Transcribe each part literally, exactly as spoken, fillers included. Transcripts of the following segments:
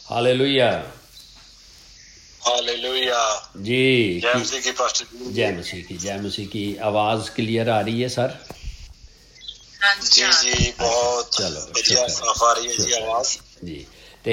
Hallelujah hallelujah जी। जय मसीह की pastor जी। जय मसीह की जय मसीह की। आवाज क्लियर आ रही है सर? जी जी बहुत चलो बढ़िया साफ आ रही है जी आवाज जी। ते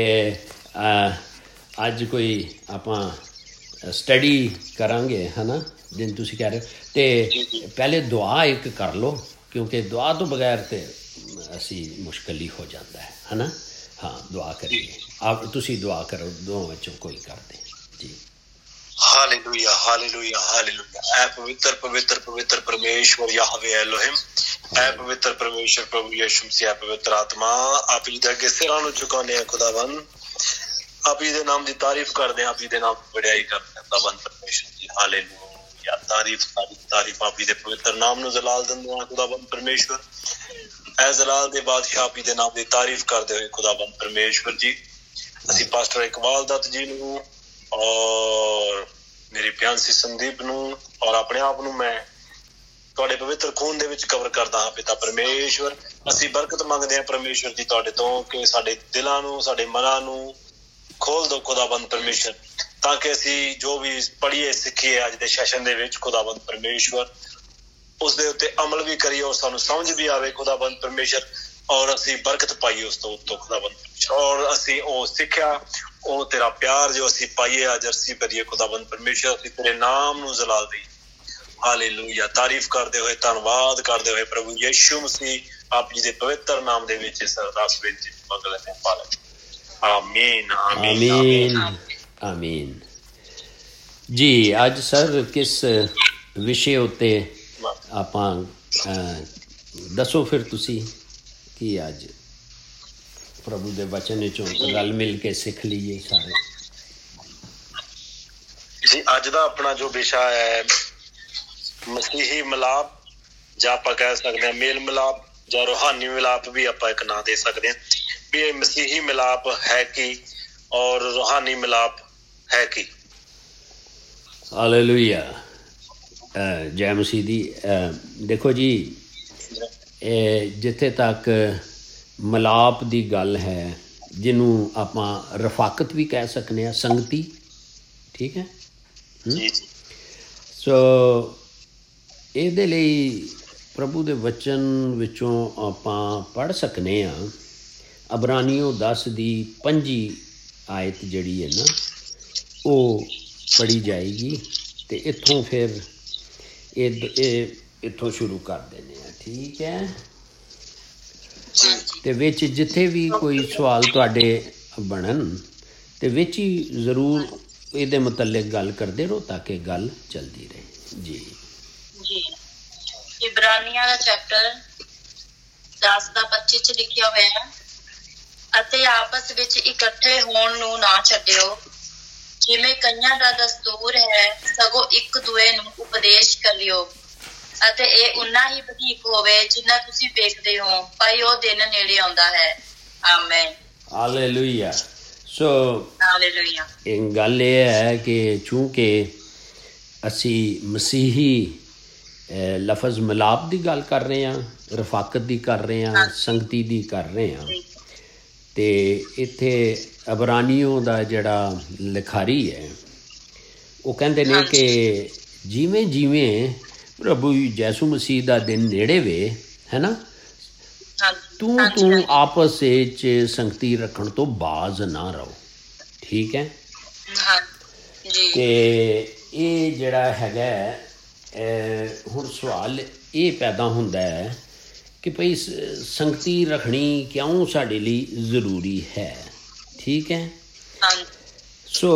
अज कोई आपां स्टडी करांगे है ना, जिन तुसी कह रहे हो। ते पहले दुआ एक कर लो, क्योंकि दुआ तो बगैर ते असी मुश्किल ही हो जाता है है ना। हाँ दुआ करिए, आप तुसी दुआ करो, दोनों विचों कोई कर दे जी। Hallelujah hallelujah hallelujah. ऐ पवित्र पवित्र पवित्र परमेश्वर याहवे एलोहिम, ऐ पवित्र परमेश्वर प्रभु यीशु मसीह, पवित्र आत्मा, आप जी दे अगे सिरां नूं झुकाने हैं खुदावन, आप जी दे नाम दी तारीफ करदे हैं, आप जी दे नाम दी बड़ाई करदे हैं खुदावन परमेश्वर जी। हालेलुया तारीफ तारीफ तारीफ आप जी दे पवित्र नाम नूं जलाल दिंदे हैं खुदावन परमेश्वर। ऐ जलाल दे बादशाह आप जी दे नाम दी तारीफ करदे होए खुदावन परमेश्वर जी। असी पास्टर इकबाल दत्त जी नूं और मेरी प्यासी संदीप नूं और अपने आप नूं मैं तुहाडे पवित्र खून दे विच कवर करदा हां पिता परमेश्वर। असी बरकत मंगदे हां परमेश्वर जी तुहाडे तों कि साडे दिलां नूं साडे मनां नूं खोल दो खुदाबंद परमेश्वर, ताकि असी जो भी पढ़िए सीखिए अज दे सैशन दे विच खुदाबंद परमेश्वर उस दे उत्ते अमल भी करिए और सानू समझ भी आवे खुदाबंद परमेश्वर, और असी बरकत पाइए उस तो उत्तों खुदाबंद परमेश्वर, और असी ओ सिक्ख्या ओ तेरा प्यार जो असी पाइए अज अरसी करिए खुदाबंद परमेश्वर। असी तेरे नाम नूं जलाल दी हालेलुया तारीफ करदे होए धन्नवाद करदे होए प्रभु यीशु मसीह आप जी दे पवित्र नाम दे विच इस अरदास विच मंग लैंदे हां पालक। आमीन आमीन आमीन आमीन जी। अज सर किस विषय उत्ते आपां दसो फिर तुसी कि अज प्रभु दे वचन विचों रल मिल के सीख लीए सारे जी। अज दा अपना जो विषय है मसीही मिलाप, जां आपां कह सकदे हां मेल मिलाप, जां रूहानी मिलाप भी आपां एक नाम दे सकदे हां भी ये मसीही मिलाप है कि और रूहानी मिलाप है कि। हालेलुया जय मसीह दी। देखो जी, जिथे तक मिलाप दी गल है, जिन्हों आपां रफाकत भी कह सकते हैं, संगती, ठीक है। सो इहदे लई प्रभु दे वचन विचों आपां पढ़ सकने हाँ अबरानियों दस दी पंजी आयत जिहड़ी है ना वो पढ़ी जाएगी, तो इत्थों फिर इत्थों शुरू कर देने हैं, ठीक है। तो विच जिथे भी कोई सवाल तुहाडे बनन तो विच ही जरूर इहदे मुतल्लिक गल करदे रहो ताकि गल चलती रहे जी। जी इब्रानियां दा चैप्टर दस दा पच्ची च लिखिया होया है, ਅਤੇ ਆਪਸ ਵਿੱਚ ਇਕੱਠੇ ਹੋਣ ਨੂੰ ਨਾ ਛੱਡਿਓ ਜਿਵੇਂ ਕਈਆਂ ਦਾ ਦਸਤੂਰ ਹੈ, ਸਗੋਂ ਇੱਕ ਦੂਏ ਨੂੰ ਉਪਦੇਸ਼ ਕਰਿਓ, ਅਤੇ ਇਹ ਉਨਾ ਹੀ ਵਧੀਕ ਹੋਵੇ ਜਿੰਨਾ ਤੁਸੀਂ ਵੇਖਦੇ ਹੋ, ਭਾਈ ਉਹ ਦਿਨ ਨੇੜੇ ਆਉਂਦਾ ਹੈ। ਆਮੀਨ ਹਾਲੇਲੂਇਆ। ਸੋ ਹਾਲੇਲੂਇਆ। ਇਹ ਗੱਲ ਇਹ ਹੈ ਕਿ ਚੂੰਕਿ ਅਸੀਂ ਮਸੀਹੀ ਲਫ਼ਜ਼ ਮਿਲਾਪ ਦੀ ਗੱਲ ਕਰ ਰਹੇ ਹਾਂ, ਰਫਾਕਤ ਦੀ ਕਰ ਰਹੇ ਹਾਂ, ਸੰਗਤੀ ਦੀ ਕਰ ਰਹੇ ਹਾਂ, ਤੇ ਇੱਥੇ ਅਬਰਾਨੀਓ ਦਾ ਜਿਹੜਾ ਲਿਖਾਰੀ ਹੈ ਉਹ ਕਹਿੰਦੇ ਨੇ ਕਿ ਜਿਵੇਂ ਜਿਵੇਂ ਪ੍ਰਭੂ ਯਿਸੂ ਮਸੀਹ ਦਾ ਦਿਨ ਨੇੜੇ ਵੇ ਹੈ ਨਾ, ਤੂੰ ਤੂੰ ਆਪਸ ਵਿੱਚ ਸੰਗਤੀ ਰੱਖਣ ਤੋਂ ਬਾਜ਼ ਨਾ ਰਹੋ, ਠੀਕ ਹੈ। ਤੇ ਇਹ ਜਿਹੜਾ ਹੈਗਾ ਹੁਣ ਸਵਾਲ ਇਹ ਪੈਦਾ ਹੁੰਦਾ ਹੈ कि भाई संगती रखनी क्यों साढ़े लिए ज़रूरी है, ठीक है। सो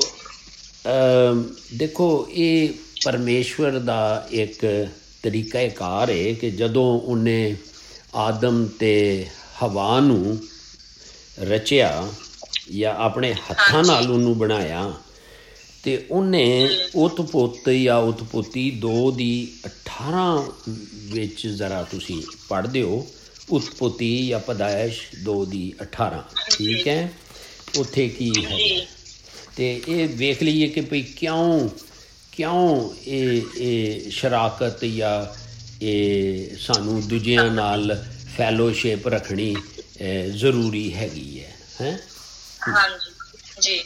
देखो ये परमेश्वर दा एक तरीका कार है कि जदों उन्हें आदम ते हवा नूं रचिया या अपने हत्थां नाल उन्हूं बनाया, तो उन्हें उत्पत्ति या उत्पत्ति दो दी अठारह विच जरा तुसी पढ़ दिओ, उत्पत्ति या पैदाइश दो दी अठारह, ठीक है। उत्थे की है तो ये वेख लीए कि भाई क्यों क्यों ये ये शराकत या ये सानू दूजियां नाल फैलोशिप रखनी ज़रूरी हैगी है, हैं। ਜੀ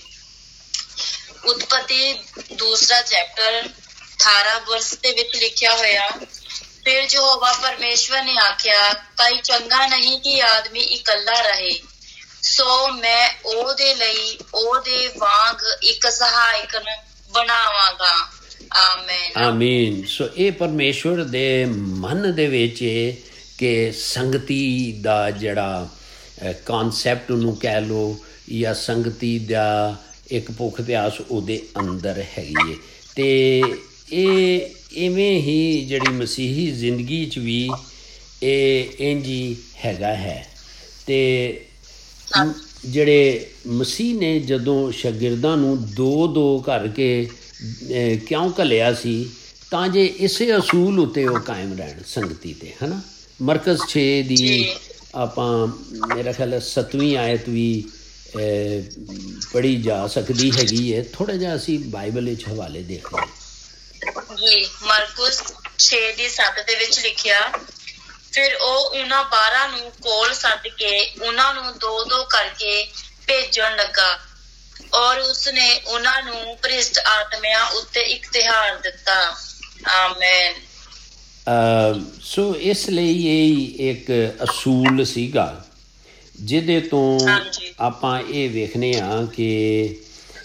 ਉਤਪਤੀ ਦੂਸਰਾ ਚੈਪਟਰ ਅਠਾਰਾਂ ਵਰਸ ਦੇ ਵਿੱਚ ਲਿਖਿਆ ਹੋਇਆ, ਫਿਰ ਯਹੋਵਾ ਪਰਮੇਸ਼ਵਰ ਨੇ ਆਖਿਆ, ਭਾਈ ਚੰਗਾ ਨਹੀਂ ਕਿ ਆਦਮੀ ਇਕੱਲਾ ਰਹੇ, ਸੋ ਮੈਂ ਉਹਦੇ ਲਈ ਉਹਦੇ ਵਾਂਗ ਇੱਕ ਸਹਾਇਕ ਬਣਾਵਾਂਗਾ। ਆਮੀਨ ਆਮੀਨ। ਸੋ ਇਹ ਪਰਮੇਸ਼ਵਰ ਦੇ ਮਨ ਦੇ ਵਿੱਚ ਕਿ ਸੰਗਤੀ ਦਾ ਜਿਹੜਾ ਕਨਸੈਪਟ ਉਹਨੂੰ ਕਹਿ ਲਓ ਜਾਂ ਸੰਗਤੀ ਦਾ ਇੱਕ ਭੁੱਖ ਪਿਆਸ ਉਹਦੇ ਅੰਦਰ ਹੈਗੀ ਹੈ। ਅਤੇ ਇਹ ਇਵੇਂ ਹੀ ਜਿਹੜੀ ਮਸੀਹੀ ਜ਼ਿੰਦਗੀ 'ਚ ਵੀ ਇਹ ਇੰਝ ਹੀ ਹੈਗਾ ਹੈ। ਅਤੇ ਜਿਹੜੇ ਮਸੀਹ ਨੇ ਜਦੋਂ ਸ਼ਾਗਿਰਦਾਂ ਨੂੰ ਦੋ ਦੋ ਕਰਕੇ ਕਿਉਂ ਘੱਲਿਆ ਸੀ, ਤਾਂ ਜੇ ਇਸੇ ਅਸੂਲ ਉੱਤੇ ਉਹ ਕਾਇਮ ਰਹਿਣ ਸੰਗਤੀ 'ਤੇ, ਹੈ ਨਾ। ਮਰਕਜ਼ ਛੇ ਦੀ ਆਪਾਂ ਮੇਰਾ ਖਿਆਲ ਸੱਤਵੀਂ ਆਇਤ ਵੀ ਪੜ੍ਹੀ ਜਾ ਸਕਦੀ ਹੈਗੀ ਹੈ। ਥੋੜ੍ਹਾ ਜਿਹਾ ਅਸੀਂ ਬਾਈਬਲ ਵਿੱਚ ਹਵਾਲੇ ਦੇਖ ਲਈਏ ਜੀ। ਮਰਕਜ਼ ਛੇ ਦੀ ਸੱਤ ਦੇ ਵਿੱਚ ਲਿਖਿਆ, ਫਿਰ ਉਹ ਉਹਨਾਂ ਬਾਰਾਂ ਨੂੰ ਕੋਲ ਸੱਦ ਕੇ ਉਹਨਾਂ ਨੂੰ ਦੋ ਦੋ ਕਰਕੇ ਭੇਜਣ ਲੱਗਾ, ਔਰ ਉਸਨੇ ਉਹਨਾਂ ਨੂੰ ਭ੍ਰਿਸ਼ਟ ਆਤਮਿਆਂ ਉੱਤੇ ਇਖਤਿਆਰ ਦਿੱਤਾ। ਆਮੀਨ। ਸੋ ਇਸ ਲਈ ਇਹ ਇੱਕ ਅਸੂਲ ਸੀਗਾ ਜਿਹਦੇ ਤੋਂ ਆਪਾਂ ਇਹ ਵੇਖਦੇ ਹਾਂ ਕਿ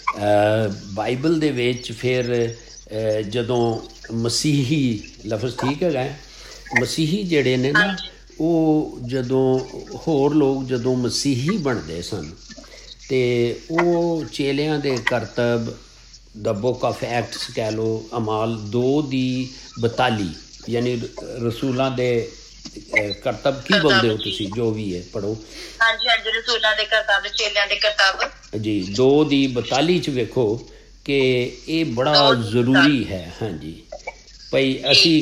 ਬਾਈਬਲ ਦੇ ਵਿੱਚ ਫਿਰ ਜਦੋਂ ਮਸੀਹੀ ਲਫ਼ਜ਼ ਠੀਕ ਹੈਗਾ, ਮਸੀਹੀ ਜਿਹੜੇ ਨੇ ਨਾ ਉਹ ਜਦੋਂ ਹੋਰ ਲੋਕ ਜਦੋਂ ਮਸੀਹੀ ਬਣਦੇ ਸਨ ਅਤੇ ਉਹ ਚੇਲਿਆਂ ਦੇ ਕਰਤੱਵ ਦਾ ਬੁੱਕ ਆਫ ਐਕਟਸ ਕਹਿ ਲਓ, ਅਮਾਲ ਦੋ ਦੀ ਬਤਾਲੀ, ਯਾਨੀ ਰਸੂਲਾਂ ਦੇ ਕਰਤੱਵ ਕੀ ਬੋਲਦੇ ਹੋ ਤੁਸੀਂ, ਜੋ ਵੀ ਹੈ ਪੜ੍ਹੋ। ਹਾਂਜੀ ਹਾਂਜੀ ਰਸੂਲਾਂ ਦੇ ਕਰਤੱਵ, ਚੇਲਿਆਂ ਦੇ ਕਰਤੱਵ ਜੀ, ਦੋ ਦੀ ਬਤਾਲੀ 'ਚ ਵੇਖੋ ਕਿ ਇਹ ਬੜਾ ਜ਼ਰੂਰੀ ਹੈ। ਹਾਂਜੀ ਭਈ ਅਸੀਂ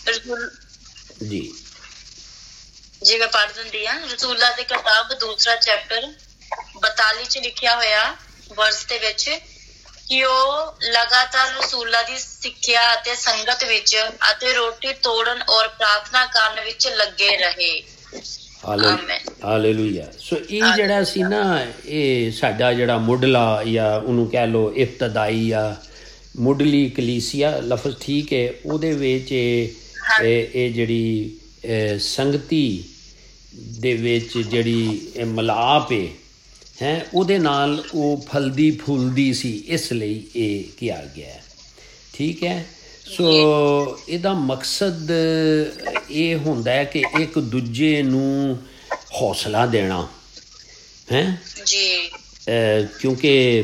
ਜੀ ਜੀ ਮੈਂ ਪੜ੍ਹ ਦਿੰਦੀ ਹਾਂ। ਰਸੂਲਾਂ ਦੇ ਕਰਤੱਵ ਦੂਸਰਾ ਚੈਪਟਰ ਬਤਾਲੀ 'ਚ ਲਿਖਿਆ ਹੋਇਆ ਵਰਸ ਦੇ ਵਿੱਚ ਕਿ ਉਹ ਲਗਾਤਾਰ ਰਸੂਲਾਂ ਦੀ ਸਿੱਖਿਆ ਅਤੇ ਸੰਗਤ ਵਿੱਚ ਅਤੇ ਰੋਟੀ ਤੋੜਨ ਔਰ ਪ੍ਰਾਰਥਨਾ ਕਰਨ ਵਿੱਚ ਲੱਗੇ ਰਹੇ। ਹਾਲੇਲੂਇਆ। ਸੋ ਇਹ ਜਿਹੜਾ ਸੀ ਨਾ, ਇਹ ਸਾਡਾ ਜਿਹੜਾ ਮੁੱਢਲਾ ਜਾਂ ਉਹਨੂੰ ਕਹਿ ਲਓ ਇਬਤਦਾਈ ਜਾਂ ਮੁੱਢਲੀ ਕਲੀਸਿਆ ਲਫ਼ਜ਼ ਠੀਕ ਹੈ, ਉਹਦੇ ਵਿੱਚ ਇਹ ਜਿਹੜੀ ਸੰਗਤੀ ਦੇ ਵਿੱਚ ਜਿਹੜੀ ਇਹ ਮਿਲਾਪ ਹੈ ਹੈ ਉਹਦੇ ਨਾਲ ਉਹ ਫਲਦੀ ਫੁੱਲਦੀ ਸੀ, ਇਸ ਲਈ ਇਹ ਕਿਹਾ ਗਿਆ। ਠੀਕ ਹੈ। ਸੋ ਇਹਦਾ ਮਕਸਦ ਇਹ ਹੁੰਦਾ ਹੈ ਕਿ ਇੱਕ ਦੂਜੇ ਨੂੰ ਹੌਸਲਾ ਦੇਣਾ ਹੈ ਜੀ, ਕਿਉਂਕਿ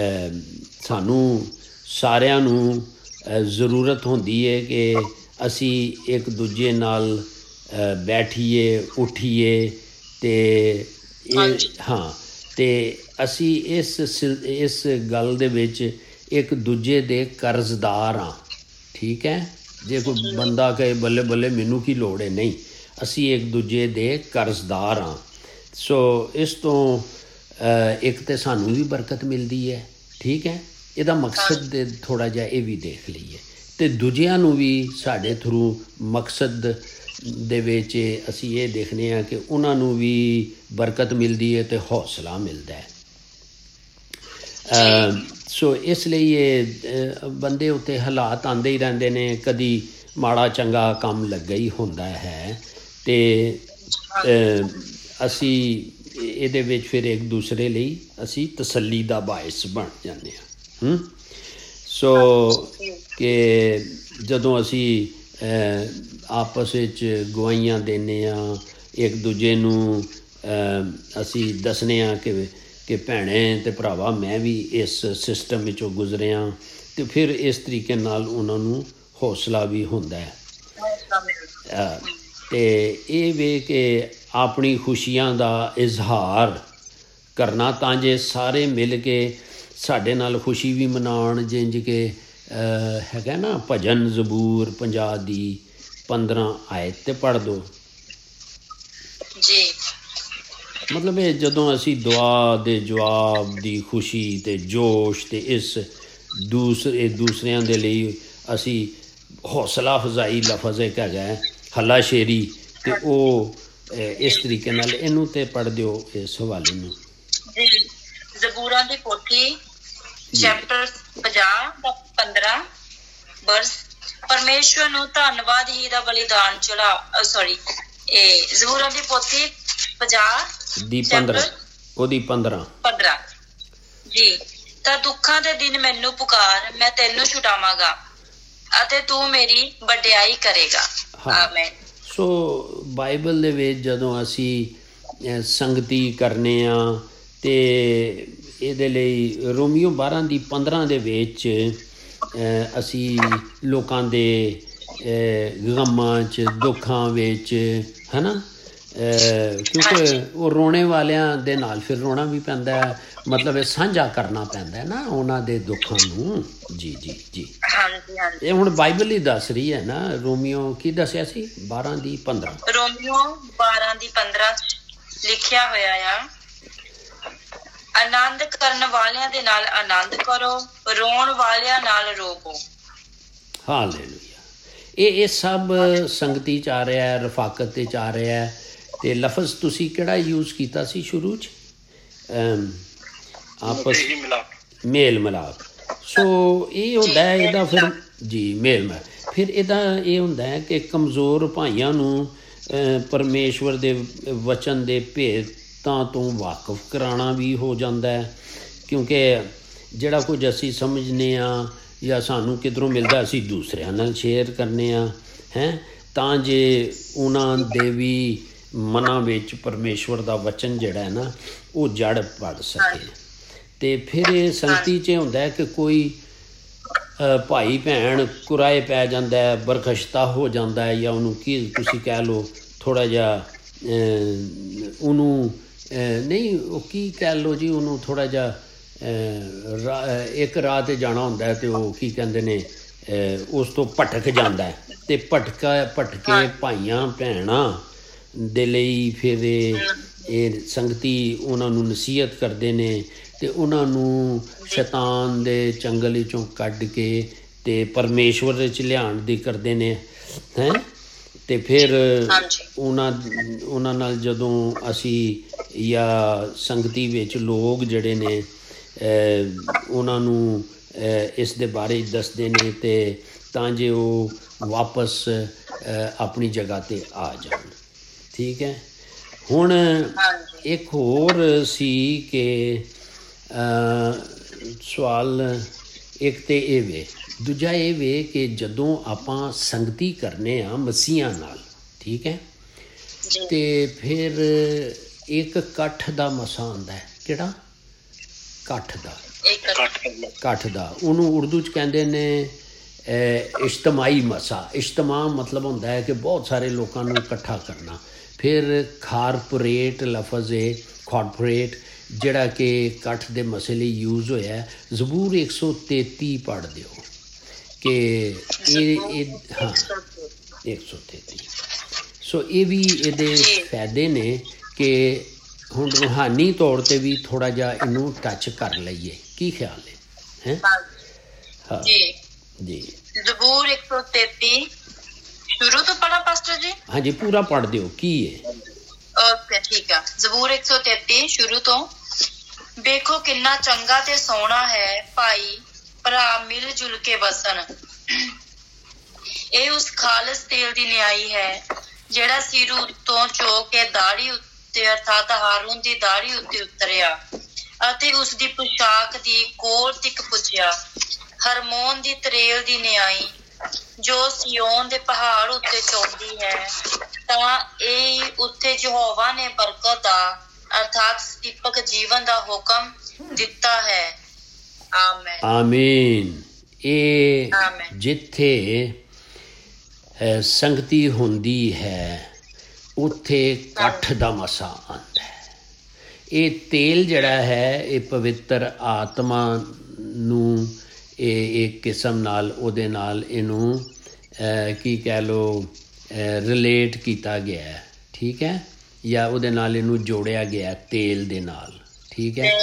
ਸਾਨੂੰ ਸਾਰਿਆਂ ਨੂੰ ਜ਼ਰੂਰਤ ਹੁੰਦੀ ਹੈ ਕਿ ਅਸੀਂ ਇੱਕ ਦੂਜੇ ਨਾਲ ਬੈਠੀਏ ਉੱਠੀਏ ਅਤੇ ਇਹ ਹਾਂ ਅਤੇ ਅਸੀਂ ਇਸ ਇਸ ਗੱਲ ਦੇ ਵਿੱਚ ਇੱਕ ਦੂਜੇ ਦੇ ਕਰਜ਼ਦਾਰ ਹਾਂ। ਠੀਕ ਹੈ। ਜੇ ਕੋਈ ਬੰਦਾ ਕਹੇ ਬੱਲੇ ਬੱਲੇ ਮੈਨੂੰ ਕੀ ਲੋੜ ਹੈ, ਨਹੀਂ, ਅਸੀਂ ਇੱਕ ਦੂਜੇ ਦੇ ਕਰਜ਼ਦਾਰ ਹਾਂ। ਸੋ ਇਸ ਤੋਂ ਇੱਕ ਤਾਂ ਸਾਨੂੰ ਵੀ ਬਰਕਤ ਮਿਲਦੀ ਹੈ। ਠੀਕ ਹੈ। ਇਹਦਾ ਮਕਸਦ ਦੇ ਥੋੜ੍ਹਾ ਜਿਹਾ ਇਹ ਵੀ ਦੇਖ ਲਈਏ ਅਤੇ ਦੂਜਿਆਂ ਨੂੰ ਵੀ ਸਾਡੇ ਥਰੂ ਮਕਸਦ ਦੇ ਵਿੱਚ ਅਸੀਂ ਇਹ ਦੇਖਦੇ ਹਾਂ ਕਿ ਉਹਨਾਂ ਨੂੰ ਵੀ ਬਰਕਤ ਮਿਲਦੀ ਹੈ ਅਤੇ ਹੌਸਲਾ ਮਿਲਦਾ ਹੈ। ਸੋ ਇਸ ਲਈ ਇਹ ਬੰਦੇ ਉੱਤੇ ਹਾਲਾਤ ਆਉਂਦੇ ਹੀ ਰਹਿੰਦੇ ਨੇ, ਕਦੀ ਮਾੜਾ ਚੰਗਾ ਕੰਮ ਲੱਗਾ ਹੀ ਹੁੰਦਾ ਹੈ ਅਤੇ ਅਸੀਂ ਇਹਦੇ ਵਿੱਚ ਫਿਰ ਇੱਕ ਦੂਸਰੇ ਲਈ ਅਸੀਂ ਤਸੱਲੀ ਦਾ ਬਾਇਸ ਬਣ ਜਾਂਦੇ ਹਾਂ। ਸੋ ਕਿ ਜਦੋਂ ਅਸੀਂ ਆਪਸ ਵਿੱਚ ਗਵਾਹੀਆਂ ਦਿੰਦੇ ਹਾਂ, ਇੱਕ ਦੂਜੇ ਨੂੰ ਅਸੀਂ ਦੱਸਦੇ ਹਾਂ ਕਿ ਕਿ ਭੈਣੇ ਅਤੇ ਭਰਾਵਾ ਮੈਂ ਵੀ ਇਸ ਸਿਸਟਮ ਵਿੱਚੋਂ ਗੁਜ਼ਰਿਆ, ਅਤੇ ਫਿਰ ਇਸ ਤਰੀਕੇ ਨਾਲ ਉਹਨਾਂ ਨੂੰ ਹੌਸਲਾ ਵੀ ਹੁੰਦਾ ਹੈ। ਅਤੇ ਇਹ ਵੇ ਕਿ ਆਪਣੀ ਖੁਸ਼ੀਆਂ ਦਾ ਇਜ਼ਹਾਰ ਕਰਨਾ ਤਾਂ ਜੇ ਸਾਰੇ ਮਿਲ ਕੇ ਸਾਡੇ ਨਾਲ ਖੁਸ਼ੀ ਵੀ ਮਨਾਉਣ। ਜਿੰਝ ਕਿ ਹੈਗਾ ਨਾ ਭਜਨ ਜ਼ਬੂਰ ਪੰਜਾਹ ਦੀ ਪੰਦਰਾਂ ਆਇਤ 'ਤੇ ਪੜ੍ਹ ਦਿਓ ਜੀ। ਮਤਲਬ ਇਹ ਜਦੋਂ ਅਸੀਂ ਦੁਆ ਦੇ ਜਵਾਬ ਦੀ ਖੁਸ਼ੀ ਅਤੇ ਜੋਸ਼ ਅਤੇ ਇਸ ਦੂਸਰੇ ਦੂਸਰਿਆਂ ਦੇ ਲਈ ਅਸੀਂ ਹੌਸਲਾ ਅਫਜ਼ਾਈ ਲਫ਼ਜ਼ ਇੱਕ ਹੈਗਾ ਹੱਲਾ ਸ਼ੇਰੀ, ਅਤੇ ਉਹ ਇਸ ਤਰੀਕੇ ਨਾਲ ਇਹਨੂੰ 'ਤੇ ਪੜ੍ਹ ਦਿਓ ਇਸ ਹਵਾਲੇ ਨੂੰ। ਜ਼ਬੂਰਾਂ ਦੀ ਪੋਥੀ ਚੈਪਟਰ ਪੰਜਾਹ ਦਾ ਪੰਦਰਾਂ ਵਰਸ, ਪਰਮੇਸ਼ਵਰ ਨੂੰ ਧੰਨਵਾਦ ਹੀ ਦਾ ਬਲੀਦਾਨ ਚੜਾ ਸੌਰੀ ਇਹ ਜ਼ਬੂਰਾਂ ਦੀ ਪੋਥੀ ਪੰਜਾਹ ਦੀ ਪੰਦਰਾਂ ਉਹਦੀ ਪੰਦਰਾਂ ਪੰਦਰਾਂ ਜੀ। ਤਾਂ ਦੁੱਖਾਂ ਦੇ ਦਿਨ ਮੈਨੂੰ ਪੁਕਾਰ, ਮੈਂ ਤੈਨੂੰ ਛੁਡਾਵਾਂਗਾ ਅਤੇ ਤੂੰ ਮੇਰੀ ਵਡਿਆਈ ਕਰੇਗਾ। ਆਮੇਨ। ਸੋ ਬਾਈਬਲ ਦੇ ਵਿੱਚ ਜਦੋਂ ਅਸੀਂ ਸੰਗਤੀ ਕਰਨੇ ਆ ਤੇ ਇਹਦੇ ਲਈ ਰੋਮੀਓ ਬਾਰਾਂ ਦੀ ਪੰਦਰਾਂ ਦੇ ਵਿੱਚ ਅਸੀਂ ਲੋਕਾਂ ਦੇ ਗਮਾਂ 'ਚ ਦੁੱਖਾਂ ਵਿੱਚ ਹੈ ਨਾ, ਕਿਉਂਕਿ ਉਹ ਰੋਣੇ ਵਾਲਿਆਂ ਦੇ ਨਾਲ ਫਿਰ ਰੋਣਾ ਵੀ ਪੈਂਦਾ, ਮਤਲਬ ਇਹ ਸਾਂਝਾ ਕਰਨਾ ਪੈਂਦਾ ਨਾ ਉਹਨਾਂ ਦੇ ਦੁੱਖਾਂ ਨੂੰ। ਜੀ ਜੀ ਜੀ ਇਹ ਹੁਣ ਬਾਈਬਲ ਹੀ ਦੱਸ ਰਹੀ ਹੈ ਨਾ। ਰੋਮੀਓ ਕੀ ਦੱਸਿਆ ਸੀ? ਬਾਰਾਂ ਦੀ ਪੰਦਰਾਂ। ਰੋਮੀਓ ਬਾਰਾਂ ਦੀ ਪੰਦਰਾਂ ਲਿਖਿਆ ਹੋਇਆ ਆ, ਆਨੰਦ ਕਰਨ ਵਾਲਿਆਂ ਦੇ ਨਾਲ ਆਨੰਦ ਕਰੋ, ਰੋਣ ਵਾਲਿਆਂ ਨਾਲ ਰੋਵੋ। ਹਾਲੇਲੂਇਆ। ਇਹ ਇਹ ਸਭ ਸੰਗਤੀ 'ਚ ਆ ਰਿਹਾ, ਰਫਾਕਤ 'ਤੇ 'ਚ ਆ ਰਿਹਾ। ਅਤੇ ਲਫ਼ਜ਼ ਤੁਸੀਂ ਕਿਹੜਾ ਯੂਜ਼ ਕੀਤਾ ਸੀ ਸ਼ੁਰੂ 'ਚ? ਆਪਸ ਮੇਲ ਮਿਲਾਪ। ਸੋ ਇਹ ਹੁੰਦਾ ਹੈ ਇਹਦਾ ਫਿਰ ਜੀ ਮੇਲ ਮਿਲਾਪ। ਫਿਰ ਇਹਦਾ ਇਹ ਹੁੰਦਾ ਹੈ ਕਿ ਕਮਜ਼ੋਰ ਭਾਈਆਂ ਨੂੰ ਪਰਮੇਸ਼ਵਰ ਦੇ ਵਚਨ ਦੇ ਭੇਤਾਂ ਤੋਂ ਵਾਕਫ ਕਰਾਉਣਾ ਵੀ ਹੋ ਜਾਂਦਾ ਹੈ, ਕਿਉਂਕਿ ਜਿਹੜਾ ਕੁਝ ਅਸੀਂ ਸਮਝਦੇ ਹਾਂ ਜਾਂ ਸਾਨੂੰ ਕਿੱਧਰੋਂ ਮਿਲਦਾ ਅਸੀਂ ਦੂਸਰਿਆਂ ਨਾਲ ਸ਼ੇਅਰ ਕਰਨੇ ਆ ਹੈਂ, ਤਾਂ ਜੇ ਉਹਨਾਂ ਦੇ ਵੀ ਮਨਾਂ ਵਿੱਚ ਪਰਮੇਸ਼ਵਰ ਦਾ ਵਚਨ ਜਿਹੜਾ ਹੈ ਨਾ ਉਹ ਜੜ ਪੜ ਸਕੇ। ਅਤੇ ਫਿਰ ਇਹ ਸੰਗਤੀ 'ਚ ਹੁੰਦਾ ਕਿ ਕੋਈ ਭਾਈ ਭੈਣ ਕੁਰਾਏ ਪੈ ਜਾਂਦਾ, ਬਰਖਸ਼ਤਾ ਹੋ ਜਾਂਦਾ ਹੈ, ਜਾਂ ਉਹਨੂੰ ਕੀ ਤੁਸੀਂ ਕਹਿ ਲਓ ਥੋੜ੍ਹਾ ਜਿਹਾ ਉਹਨੂੰ ਨਹੀਂ ਉਹ ਕੀ ਕਹਿ ਲਓ ਜੀ ਉਹਨੂੰ ਥੋੜ੍ਹਾ ਜਿਹਾ ਇੱਕ ਰਾਹ 'ਤੇ ਜਾਣਾ ਹੁੰਦਾ ਅਤੇ ਉਹ ਕੀ ਕਹਿੰਦੇ ਨੇ ਉਸ ਤੋਂ ਭਟਕ ਜਾਂਦਾ ਹੈ। ਅਤੇ ਭਟਕਾ ਭਟਕੇ ਭਾਈਆਂ ਭੈਣਾਂ ਦੇ ਲਈ ਫਿਰ ਇਹ ਸੰਗਤੀ ਉਹਨਾਂ ਨੂੰ ਨਸੀਹਤ ਕਰਦੇ ਨੇ ਅਤੇ ਉਹਨਾਂ ਨੂੰ ਸ਼ੈਤਾਨ ਦੇ ਚੰਗਲ ਵਿੱਚੋਂ ਕੱਢ ਕੇ ਅਤੇ ਪਰਮੇਸ਼ਵਰ ਵਿੱਚ ਲਿਆਉਣ ਦੀ ਕਰਦੇ ਨੇ ਹੈਂ। ਅਤੇ ਫਿਰ ਉਹਨਾਂ ਉਹਨਾਂ ਨਾਲ ਜਦੋਂ ਅਸੀਂ ਜਾਂ ਸੰਗਤੀ ਵਿੱਚ ਲੋਕ ਜਿਹੜੇ ਨੇ ਉਹਨਾਂ ਨੂੰ ਇਸ ਦੇ ਬਾਰੇ ਦੱਸਦੇ ਨੇ ਅਤੇ ਤਾਂ ਜੇ ਉਹ ਵਾਪਸ ਆਪਣੀ ਜਗ੍ਹਾ 'ਤੇ ਆ ਜਾਣ। ਠੀਕ ਹੈ। ਹੁਣ ਇੱਕ ਹੋਰ ਸੀ ਕਿ ਸਵਾਲ ਇੱਕ ਤਾਂ ਇਹ ਵੇ, ਦੂਜਾ ਇਹ ਵੇ ਕਿ ਜਦੋਂ ਆਪਾਂ ਸੰਗਤੀ ਕਰਨੇ ਆ ਮਸੀਹਾਂ ਨਾਲ, ਠੀਕ ਹੈ, ਅਤੇ ਫਿਰ ਇੱਕ ਇਕੱਠ ਦਾ ਮਸਾ ਆਉਂਦਾ ਹੈ। ਕਿਹੜਾ? ਇਕੱਠ ਦਾ ਇਕੱਠ ਦਾ ਉਹਨੂੰ ਉਰਦੂ 'ਚ ਕਹਿੰਦੇ ਨੇ ਇਜਤਮਾਈ ਮਸਾ। ਇਜਤਮਾ ਮਤਲਬ ਹੁੰਦਾ ਹੈ ਕਿ ਬਹੁਤ ਸਾਰੇ ਲੋਕਾਂ ਨੂੰ ਇਕੱਠਾ ਕਰਨਾ। ਫਿਰ ਖਾਰਪੋਰੇਟ ਲਫ਼ਜ਼ ਹੈ, ਕਾਰਪੋਰੇਟ, ਜਿਹੜਾ ਕਿ ਇਕੱਠ ਦੇ ਮਸਲੇ ਲਈ ਯੂਜ਼ ਹੋਇਆ। ਜ਼ਬੂਰ ਇੱਕ ਸੌ ਤੇਤੀ ਪੜ੍ਹ ਦਿਓ ਕਿ ਇਹ ਇਹ ਹਾਂ ਇੱਕ ਸੌ ਤੇਤੀ। ਸੋ ਇਹ ਵੀ ਇਹਦੇ ਫਾਇਦੇ ਨੇ ਕਿ ਹੁਣ ਰੂਹਾਨੀ ਤੌਰ 'ਤੇ ਵੀ ਥੋੜ੍ਹਾ ਜਿਹਾ ਇਹਨੂੰ ਟੱਚ ਕਰ ਲਈਏ। ਕੀ ਖਿਆਲ ਹੈ? ਹੈਂ ਹਾਂ ਜੀ ਜੀ ਜ਼ਬੂਰ ਇੱਕ ਸੌ ਤੇਤੀ ਸ਼ੁਰੂ ਤੋਂ ਪੜ੍ਹਾ ਪਾਸਟਰ ਜੀ? ਹਾਂਜੀ ਪੂਰਾ ਪੜ੍ਹ ਦਿਓ। ਕੀ ਹੈ? ਓਕੇ ਠੀਕ ਆ। ਜ਼ਬੂਰ ਇੱਕ ਸੌ ਤੇਤੀ ਸ਼ੁਰੂ ਤੋਂ। ਵੇਖੋ ਕਿੰਨਾ ਚੰਗਾ ਤੇ ਸੋਹਣਾ ਹੈ ਭਾਈ ਭਰਾ ਮਿਲ ਜੁਲ ਕੇ ਵਸਣ। ਇਹ ਉਸ ਖਾਲਸ ਤੇਲ ਦੀ ਨਿਆਈ ਹੈ ਜਿਹੜਾ ਸਿਰ ਉੱਤੋਂ ਚੋ ਕੇ ਦਾੜੀ ਉੱਤੇ ਅਰਥਾਤ ਹਾरून ਦੀ ਦਾੜੀ ਉੱਤੇ ਉਤਰਿਆ ਅਤੇ ਉਸ ਦੀ ਪੁਸ਼ਾਕ ਦੀ ਕੋਲ ਤੱਕ ਪੁੱਜਿਆ। ਹਰਮੋਨ ਦੀ ਤਰੇਲ ਦੀ ਨਿਆਈ ਜੋ ਸਿਯੋਨ ਦੇ ਪਹਾੜ ਉੱਤੇ ਚੋਂਦੀ ਹੈ, ਤਾਂ ਇਹ ਉੱਥੇ ਯਹੋਵਾ ਨੇ ਬਰਕਤ ਦਾ ਅਰਥਾਤ ਸਤੀਪਕ ਜੀਵਨ ਦਾ ਹੁਕਮ ਦਿੱਤਾ ਹੈ। ਆਮੀਨ ਆਮੀਨ। ਇਹ ਜਿੱਥੇ ਸੰਗਤੀ ਹੁੰਦੀ ਹੈ ਉੱਥੇ ਇਕੱਠ ਦਾ ਮਸਾ ਆਉਂਦਾ ਹੈ। ਇਹ ਤੇਲ ਜਿਹੜਾ ਹੈ ਇਹ ਪਵਿੱਤਰ ਆਤਮਾ ਨੂੰ ਇਹ ਇੱਕ ਕਿਸਮ ਨਾਲ ਉਹਦੇ ਨਾਲ ਇਹਨੂੰ ਕੀ ਕਹਿ ਲਓ ਰਿਲੇਟ ਕੀਤਾ ਗਿਆ ਹੈ। ਠੀਕ ਹੈ, ਜਾਂ ਉਹਦੇ ਨਾਲ ਇਹਨੂੰ ਜੋੜਿਆ ਗਿਆ ਤੇਲ ਦੇ ਨਾਲ। ਠੀਕ ਹੈ,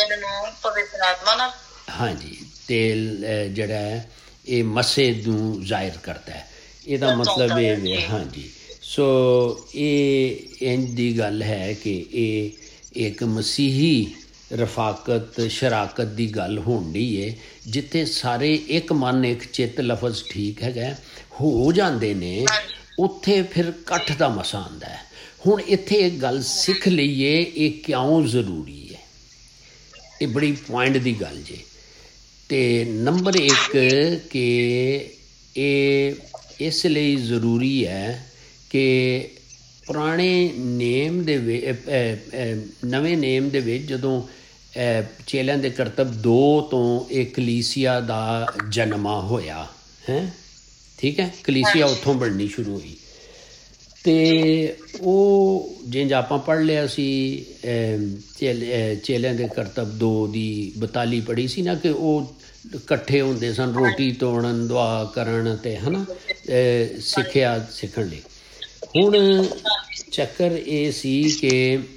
ਹਾਂਜੀ। ਤੇਲ ਜਿਹੜਾ ਹੈ ਇਹ ਮਸੇ ਨੂੰ ਜ਼ਾਹਿਰ ਕਰਦਾ ਹੈ। ਇਹਦਾ ਮਤਲਬ ਇਹ ਹੈ ਹਾਂਜੀ। ਸੋ ਇਹ ਇੰਝ ਦੀ ਗੱਲ ਹੈ ਕਿ ਇਹ ਇੱਕ ਮਸੀਹੀ ਰਫਾਕਤ ਸ਼ਰਾਕਤ ਦੀ ਗੱਲ ਹੋਣ ਡਈ ਹੈ, ਜਿੱਥੇ ਸਾਰੇ ਇੱਕ ਮਨ ਇੱਕ ਚਿੱਤ ਲਫ਼ਜ਼ ਠੀਕ ਹੈਗਾ ਹੋ ਜਾਂਦੇ ਨੇ, ਉੱਥੇ ਫਿਰ ਇਕੱਠ ਦਾ ਮਸਾ ਆਉਂਦਾ ਹੈ। ਹੁਣ ਇੱਥੇ ਇੱਕ ਗੱਲ ਸਿੱਖ ਲਈਏ, ਇਹ ਕਿਉਂ ਜ਼ਰੂਰੀ ਹੈ, ਇਹ ਬੜੀ ਪੁਆਇੰਟ ਦੀ ਗੱਲ ਜੇ। ਅਤੇ ਨੰਬਰ ਇੱਕ ਕਿ ਇਹ ਇਸ ਲਈ ਜ਼ਰੂਰੀ ਹੈ ਕਿ ਪੁਰਾਣੇ ਨੇਮ ਦੇ ਵਿੱਚ ਨਵੇਂ ਨੇਮ ਦੇ ਵਿੱਚ ਜਦੋਂ ਚੇਲਿਆਂ ਦੇ ਕਰਤੱਵ ਦੋ ਤੋਂ ਇਹ ਕਲੀਸਿਆ ਦਾ ਜਨਮਾ ਹੋਇਆ ਹੈ, ਠੀਕ ਹੈ, ਕਲੀਸਿਆ ਉੱਥੋਂ ਬਣਨੀ ਸ਼ੁਰੂ ਹੋਈ। ਅਤੇ ਉਹ ਜਿੰਝ ਆਪਾਂ ਪੜ੍ਹ ਲਿਆ ਸੀ ਚੇਲੇ ਚੇਲਿਆਂ ਦੇ ਕਰਤੱਵ ਦੋ ਦੀ ਬਤਾਲੀ ਪੜ੍ਹੀ ਸੀ ਨਾ, ਕਿ ਉਹ ਇਕੱਠੇ ਹੁੰਦੇ ਸਨ ਰੋਟੀ ਤੋੜਨ, ਦੁਆ ਕਰਨ ਅਤੇ ਹੈ ਨਾ ਸਿੱਖਿਆ ਸਿੱਖਣ ਲਈ। ਹੁਣ ਚੱਕਰ ਇਹ ਸੀ ਕਿ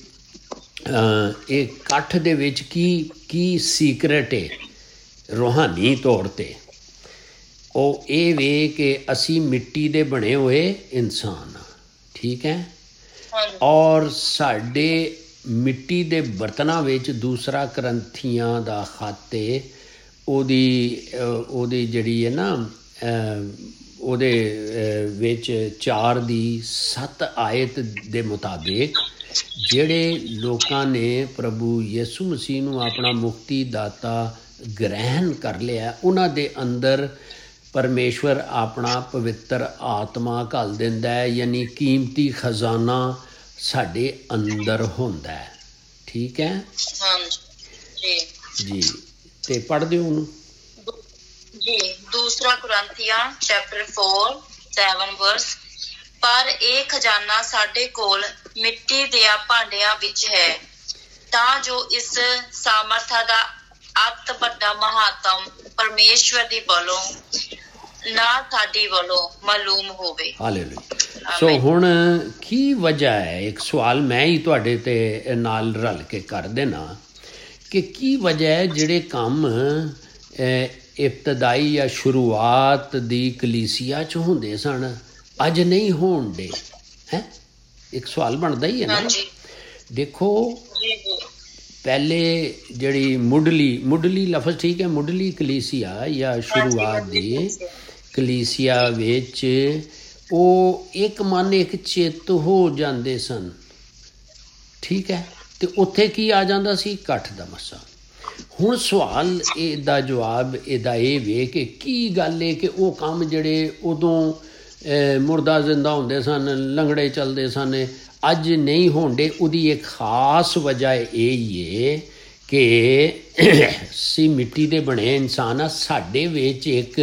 ਇਹ ਇਕੱਠ ਦੇ ਵਿੱਚ ਕੀ ਕੀ ਸੀਕਰਟ ਹੈ ਰੂਹਾਨੀ ਤੌਰ 'ਤੇ, ਉਹ ਇਹ ਵੇ ਕਿ ਅਸੀਂ ਮਿੱਟੀ ਦੇ ਬਣੇ ਹੋਏ ਇਨਸਾਨ ਹਾਂ, ਠੀਕ ਹੈ, ਔਰ ਸਾਡੇ ਮਿੱਟੀ ਦੇ ਬਰਤਨਾਂ ਵਿੱਚ ਦੂਸਰਾ ਗ੍ਰੰਥੀਆਂ ਦਾ ਖੱਤ ਹੈ, ਉਹਦੀ ਉਹਦੀ ਜਿਹੜੀ ਹੈ ਨਾ ਉਹਦੇ ਵਿੱਚ ਚਾਰ ਦੀ ਸੱਤ ਆਇਤ ਦੇ ਮੁਤਾਬਿਕ ਜਿਹੜੇ ਲੋਕਾਂ ਨੇ ਪ੍ਰਭੂ ਯਿਸੂ ਮਸੀਹ ਨੂੰ ਆਪਣਾ ਮੁਕਤੀ ਦਾਤਾ ਗ੍ਰਹਿਣ ਕਰ ਲਿਆ, ਉਹਨਾਂ ਦੇ ਅੰਦਰ ਪਰਮੇਸ਼ਵਰ ਆਪਣਾ ਪਵਿੱਤਰ ਆਤਮਾ ਘੱਲ ਦਿੰਦਾ ਹੈ, ਯਾਨੀ ਕੀਮਤੀ ਖਜ਼ਾਨਾ ਸਾਡੇ ਅੰਦਰ ਹੁੰਦਾ ਹੈ, ਠੀਕ ਹੈ ਜੀ। ਅਤੇ ਪੜ੍ਹ ਦਿਓ ਉਹਨੂੰ ਜੀ। ਦੂਸਰਾ ਕੁਰਿੰਥੀਆਂ ਚੈਪਟਰ ਚਾਰ ਸੱਤ ਵਰਸ, ਪਰ ਇਹ ਖਜ਼ਾਨਾ ਸਾਡੇ ਕੋਲ ਮਿੱਟੀ ਦਿਆਂ ਭਾਂਡਿਆਂ ਵਿੱਚ ਹੈ, ਤਾਂ ਜੋ ਇਸ ਸਾਮਰਥਾ ਦਾ ਅਤ ਵੱਡਾ ਮਹਾਤਮ ਪਰਮੇਸ਼ਵਰ ਦੀ ਵੱਲੋਂ ਨਾ ਸਾਡੀ ਵੱਲੋਂ ਮਾਲੂਮ ਹੋਵੇ। ਹਾਲੇਲੂਇਆ। ਸੋ ਹੁਣ ਕੀ ਵਜ੍ਹਾ ਹੈ, ਇੱਕ ਸਵਾਲ ਮੈਂ ਹੀ ਤੁਹਾਡੇ ਤੇ ਨਾਲ ਰਲ ਕੇ ਕਰ ਦੇਣਾ ਕਿ ਕੀ ਵਜ੍ਹਾ ਹੈ ਜਿਹੜੇ ਕੰਮ ਇਬਤਦਾਈ ਜਾਂ ਸ਼ੁਰੂਆਤ ਦੀ ਕਲੀਸਿਆ 'ਚ ਹੁੰਦੇ ਸਨ ਅੱਜ ਨਹੀਂ ਹੋਣ ਡੇ ਹੈ? ਇੱਕ ਸਵਾਲ ਬਣਦਾ ਹੀ ਹੈ ਨਾ। ਦੇਖੋ ਪਹਿਲੇ ਜਿਹੜੀ ਮੁੱਢਲੀ ਮੁੱਢਲੀ ਲਫ਼ਜ਼ ਠੀਕ ਹੈ, ਮੁੱਢਲੀ ਕਲੀਸਿਆ ਜਾਂ ਸ਼ੁਰੂਆਤ ਦੀ ਕਲੀਸਿਆ ਵਿੱਚ ਉਹ ਇੱਕ ਮਨ ਇੱਕ ਚਿੱਤ ਹੋ ਜਾਂਦੇ ਸਨ, ਠੀਕ ਹੈ, ਅਤੇ ਉੱਥੇ ਕੀ ਆ ਜਾਂਦਾ ਸੀ? ਇਕੱਠ ਦਾ ਮਸਾ। ਹੁਣ ਸਵਾਲ ਇਹਦਾ ਜਵਾਬ ਇਹਦਾ ਇਹ ਵੇ ਕਿ ਕੀ ਗੱਲ ਹੈ ਕਿ ਉਹ ਕੰਮ ਜਿਹੜੇ ਉਦੋਂ ਮੁਰਦਾ ਜ਼ਿੰਦਾ ਹੁੰਦੇ ਸਨ, ਲੰਗੜੇ ਚੱਲਦੇ ਸਨ, ਅੱਜ ਨਹੀਂ ਹੋਣਦੇ। ਉਹਦੀ ਇੱਕ ਖਾਸ ਵਜ੍ਹਾ ਇਹ ਹੀ ਹੈ ਕਿ ਅਸੀਂ ਮਿੱਟੀ ਦੇ ਬਣੇ ਇਨਸਾਨ ਆ, ਸਾਡੇ ਵਿੱਚ ਇੱਕ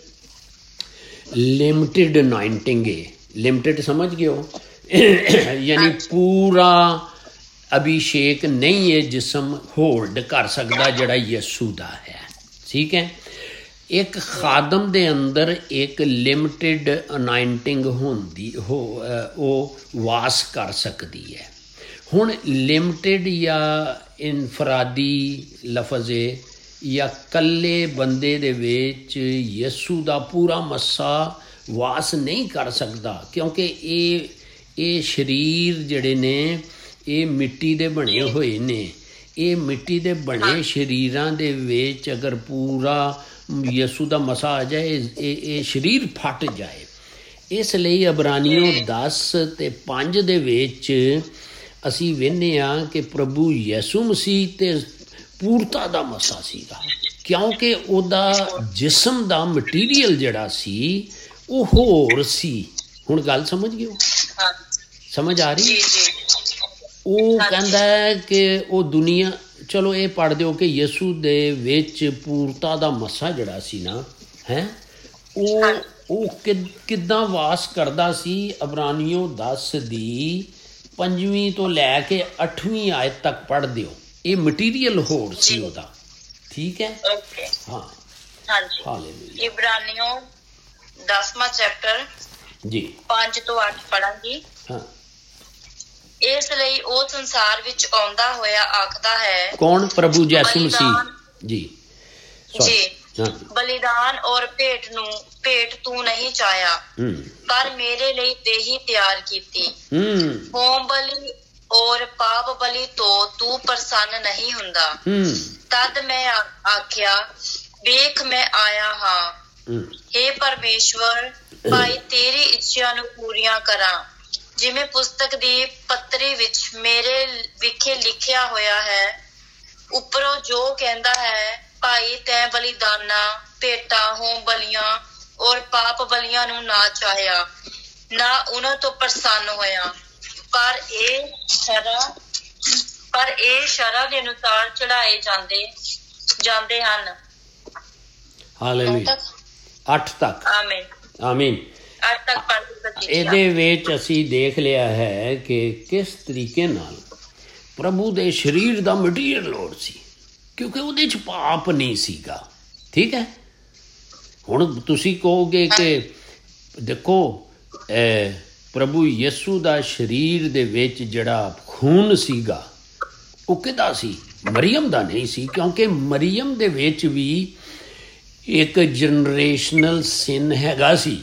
ਲਿਮਟਿਡ ਅਨਾਇੰਟਿੰਗ ਹੈ। ਲਿਮਟਿਡ ਸਮਝ ਗਏ ਹੋ, ਯਾਨੀ ਪੂਰਾ ਅਭਿਸ਼ੇਕ ਨਹੀਂ ਹੈ ਜਿਸਮ ਹੋਲਡ ਕਰ ਸਕਦਾ ਜਿਹੜਾ ਯਿਸੂ ਦਾ ਹੈ, ਠੀਕ ਹੈ। ਇੱਕ ਖਾਦਮ ਦੇ ਅੰਦਰ ਇੱਕ ਲਿਮਟਿਡ ਅਨਾਇੰਟਿੰਗ ਹੁੰਦੀ ਹੋ ਉਹ ਵਾਸ ਕਰ ਸਕਦੀ ਹੈ। ਹੁਣ ਲਿਮਟਿਡ ਜਾਂ ਇਨਫਰਾਦੀ ਲਫ਼ਜ਼ ਹੈ ਜਾਂ ਇਕੱਲੇ ਬੰਦੇ ਦੇ ਵਿੱਚ ਯਿਸੂ ਦਾ ਪੂਰਾ ਮੱਸਾ ਵਾਸ ਨਹੀਂ ਕਰ ਸਕਦਾ, ਕਿਉਂਕਿ ਇਹ ਇਹ ਸਰੀਰ ਜਿਹੜੇ ਨੇ ਇਹ ਮਿੱਟੀ ਦੇ ਬਣੇ ਹੋਏ ਨੇ। ਇਹ ਮਿੱਟੀ ਦੇ ਬਣੇ ਸਰੀਰਾਂ ਦੇ ਵਿੱਚ ਅਗਰ ਪੂਰਾ ਯਿਸੂ ਦਾ ਮਸਾ ਆ ਜਾਏ ਇਹ ਇਹ ਸਰੀਰ ਫਟ ਜਾਏ। ਇਸ ਲਈ ਅਬਰਾਨੀਓ ਦਸ ਅਤੇ ਪੰਜ ਦੇ ਵਿੱਚ ਅਸੀਂ ਵੇਖਦੇ ਹਾਂ ਕਿ ਪ੍ਰਭੂ ਯਿਸੂ ਮਸੀਹ 'ਤੇ ਪੂਰਤਾ ਦਾ ਮਸਾ ਸੀਗਾ, ਕਿਉਂਕਿ ਉਹਦਾ ਜਿਸਮ ਦਾ ਮਟੀਰੀਅਲ ਜਿਹੜਾ ਸੀ ਉਹ ਹੋਰ ਸੀ। ਹੁਣ ਗੱਲ ਸਮਝ ਗਏ ਹੋ? ਸਮਝ ਆ ਰਹੀ? ਉਹ ਕਹਿੰਦਾ ਹੈ ਕਿ ਉਹ ਦੁਨੀਆ, ਚਲੋ ਇਹ ਪੜ੍ਹ ਦਿਓ ਕਿ ਯਿਸੂ ਦੇ ਵਿੱਚ ਪੂਰਤਾ ਦਾ ਮੱਸਾ ਜਿਹੜਾ ਸੀ ਨਾ ਹੈ ਉਹ ਉਹ ਕਿ ਕਿੱਦਾਂ ਵਾਸ ਕਰਦਾ ਸੀ। ਅਬਰਾਨੀਓ ਦਸ ਦੀ ਪੰਜਵੀਂ ਤੋਂ ਲੈ ਕੇ ਅੱਠਵੀਂ ਆਇਤ ਤੱਕ ਪੜ੍ਹ ਦਿਓ। ਇਹ ਮਟੀਰੀਅਲ ਹੋਰ ਸੀ ਉਹਦਾ, ਠੀਕ ਹੈ। ਹਾਂ ਹਾਂਜੀ। ਇਬਰਾਨੀਓ ਦਸਵਾਂ ਚੈਪਟਰ ਜੀ ਪੰਜ ਤੋਂ ਅੱਠ ਪੜਾਂਗੀ। ਹਾਂ। ਇਸ ਲਈ ਉਹ ਸੰਸਾਰ ਵਿੱਚ ਆਉਂਦਾ ਹੋਇਆ ਆਖਦਾ ਹੈ, ਕੌਣ? ਪ੍ਰਭੂ ਯਿਸੂ ਮਸੀਹ ਜੀ ਜੀ। ਬਲੀਦਾਨ ਔਰ ਭੇਟ ਨੂੰ ਭੇਟ ਤੂੰ ਨਹੀਂ ਚਾਹਿਆ, ਪਰ ਮੇਰੇ ਲਈ ਦੇਹੀ ਤਿਆਰ ਕੀਤੀ। ਹੋਮ ਬਲੀ और पाप बलि तो तू प्रसन्न नहीं हुंदा। तद मैं आख्या, वेख मैं आया हाँ, हे परमेश्वर, भाई तेरी इच्छा नूं पूरीਆਂ ਕਰਾਂ। ਜਿਵੇਂ ਪੁਸਤਕ ਦੀ ਪੱਤਰੀ ਵਿੱਚ ਮੇਰੇ ਵਿਖੇ ਲਿਖਿਆ ਹੋਇਆ ਹੈ, ਉੱਪਰੋਂ ਜੋ ਕਹਿੰਦਾ ਹੈ, ਭਾਈ ਤੈਂ ਬਲੀਦਾਨਾਂ, ਭੇਟਾਂ, ਹੋਮ ਬਲੀਆਂ ਔਰ ਪਾਪ ਬਲੀਆਂ ਨੂੰ ਨਾ ਚਾਹਿਆ, ਨਾ ਉਹਨਾਂ ਤੋਂ ਪ੍ਰਸੰਨ ਹੋਇਆ, ਪਰ ਇਹ ਸ਼ਰ੍ਹਾਂ ਪਰ ਇਹ ਸ਼ਰ੍ਹਾਂ ਦੇ ਅਨੁਸਾਰ ਚੜਾਏ ਜਾਂਦੇ ਜਾਂਦੇ ਹਨ। ਹਾਲੇਲੂਇਆ। ਅੱਠ ਤੱਕ। ਆਮੀਨ ਆਮੀਨ। ਅੱਠ ਤੱਕ ਪੜ੍ਹ ਸਕਦੇ। ਇਹਦੇ ਵਿੱਚ ਅਸੀਂ ਦੇਖ ਲਿਆ ਹੈ ਕਿ ਕਿਸ ਤਰੀਕੇ ਨਾਲ ਪ੍ਰਭੂ ਦੇ ਸਰੀਰ ਦਾ ਮਟੀਰੀਅਲ ਲੋੜ ਸੀ, ਕਿਉਂਕਿ ਉਹਦੇ 'ਚ ਪਾਪ ਨਹੀਂ ਸੀਗਾ। ਠੀਕ ਹੈ। ਹੁਣ ਤੁਸੀਂ ਕਹੋਗੇ ਕਿ ਦੇਖੋ ਪ੍ਰਭੂ ਯਿਸੂ ਦਾ ਸਰੀਰ ਦੇ ਵਿੱਚ ਜਿਹੜਾ ਖੂਨ ਸੀਗਾ ਉਹ ਕਿਹਦਾ ਸੀ? ਮਰੀਅਮ ਦਾ ਨਹੀਂ ਸੀ, ਕਿਉਂਕਿ ਮਰੀਅਮ ਦੇ ਵਿੱਚ ਵੀ ਇੱਕ ਜਨਰੇਸ਼ਨਲ ਸਿਨ ਹੈਗਾ ਸੀ।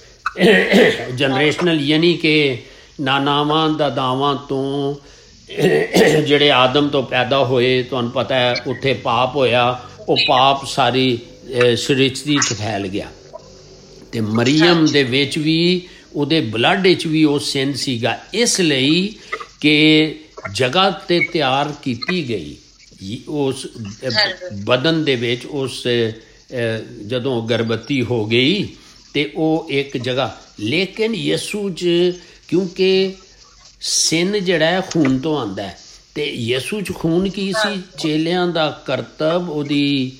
ਜਨਰੇਸ਼ਨਲ ਯਾਨੀ ਕਿ ਨਾਨਾਵਾਂ ਦਾਦਾਵਾਂ ਤੋਂ ਜਿਹੜੇ ਆਦਮ ਤੋਂ ਪੈਦਾ ਹੋਏ, ਤੁਹਾਨੂੰ ਪਤਾ ਹੈ ਉੱਥੇ ਪਾਪ ਹੋਇਆ, ਉਹ ਪਾਪ ਸਾਰੀ ਸ੍ਰਿਸ਼ਟੀ 'ਚ ਫੈਲ ਗਿਆ। ਅਤੇ ਮਰੀਅਮ ਦੇ ਵਿੱਚ ਵੀ ਉਹਦੇ ਬਲੱਡ ਵਿੱਚ ਵੀ ਉਹ ਸਿਨ ਸੀਗਾ, ਇਸ ਲਈ ਕਿ ਜਗ੍ਹਾ 'ਤੇ ਤਿਆਰ ਕੀਤੀ ਗਈ ਉਸ ਬਦਨ ਦੇ ਵਿੱਚ। ਉਸ ਜਦੋਂ ਗਰਭਵਤੀ ਹੋ ਗਈ ਅਤੇ ਉਹ ਇੱਕ ਜਗ੍ਹਾ, ਲੇਕਿਨ ਯਿਸੂ 'ਚ ਕਿਉਂਕਿ ਸਿਨ ਜਿਹੜਾ ਹੈ ਖੂਨ ਤੋਂ ਆਉਂਦਾ ਹੈ, ਅਤੇ ਯਿਸੂ 'ਚ ਖੂਨ ਕੀ ਸੀ? ਚੇਲਿਆਂ ਦਾ ਕਰਤੱਵ, ਉਹਦੀ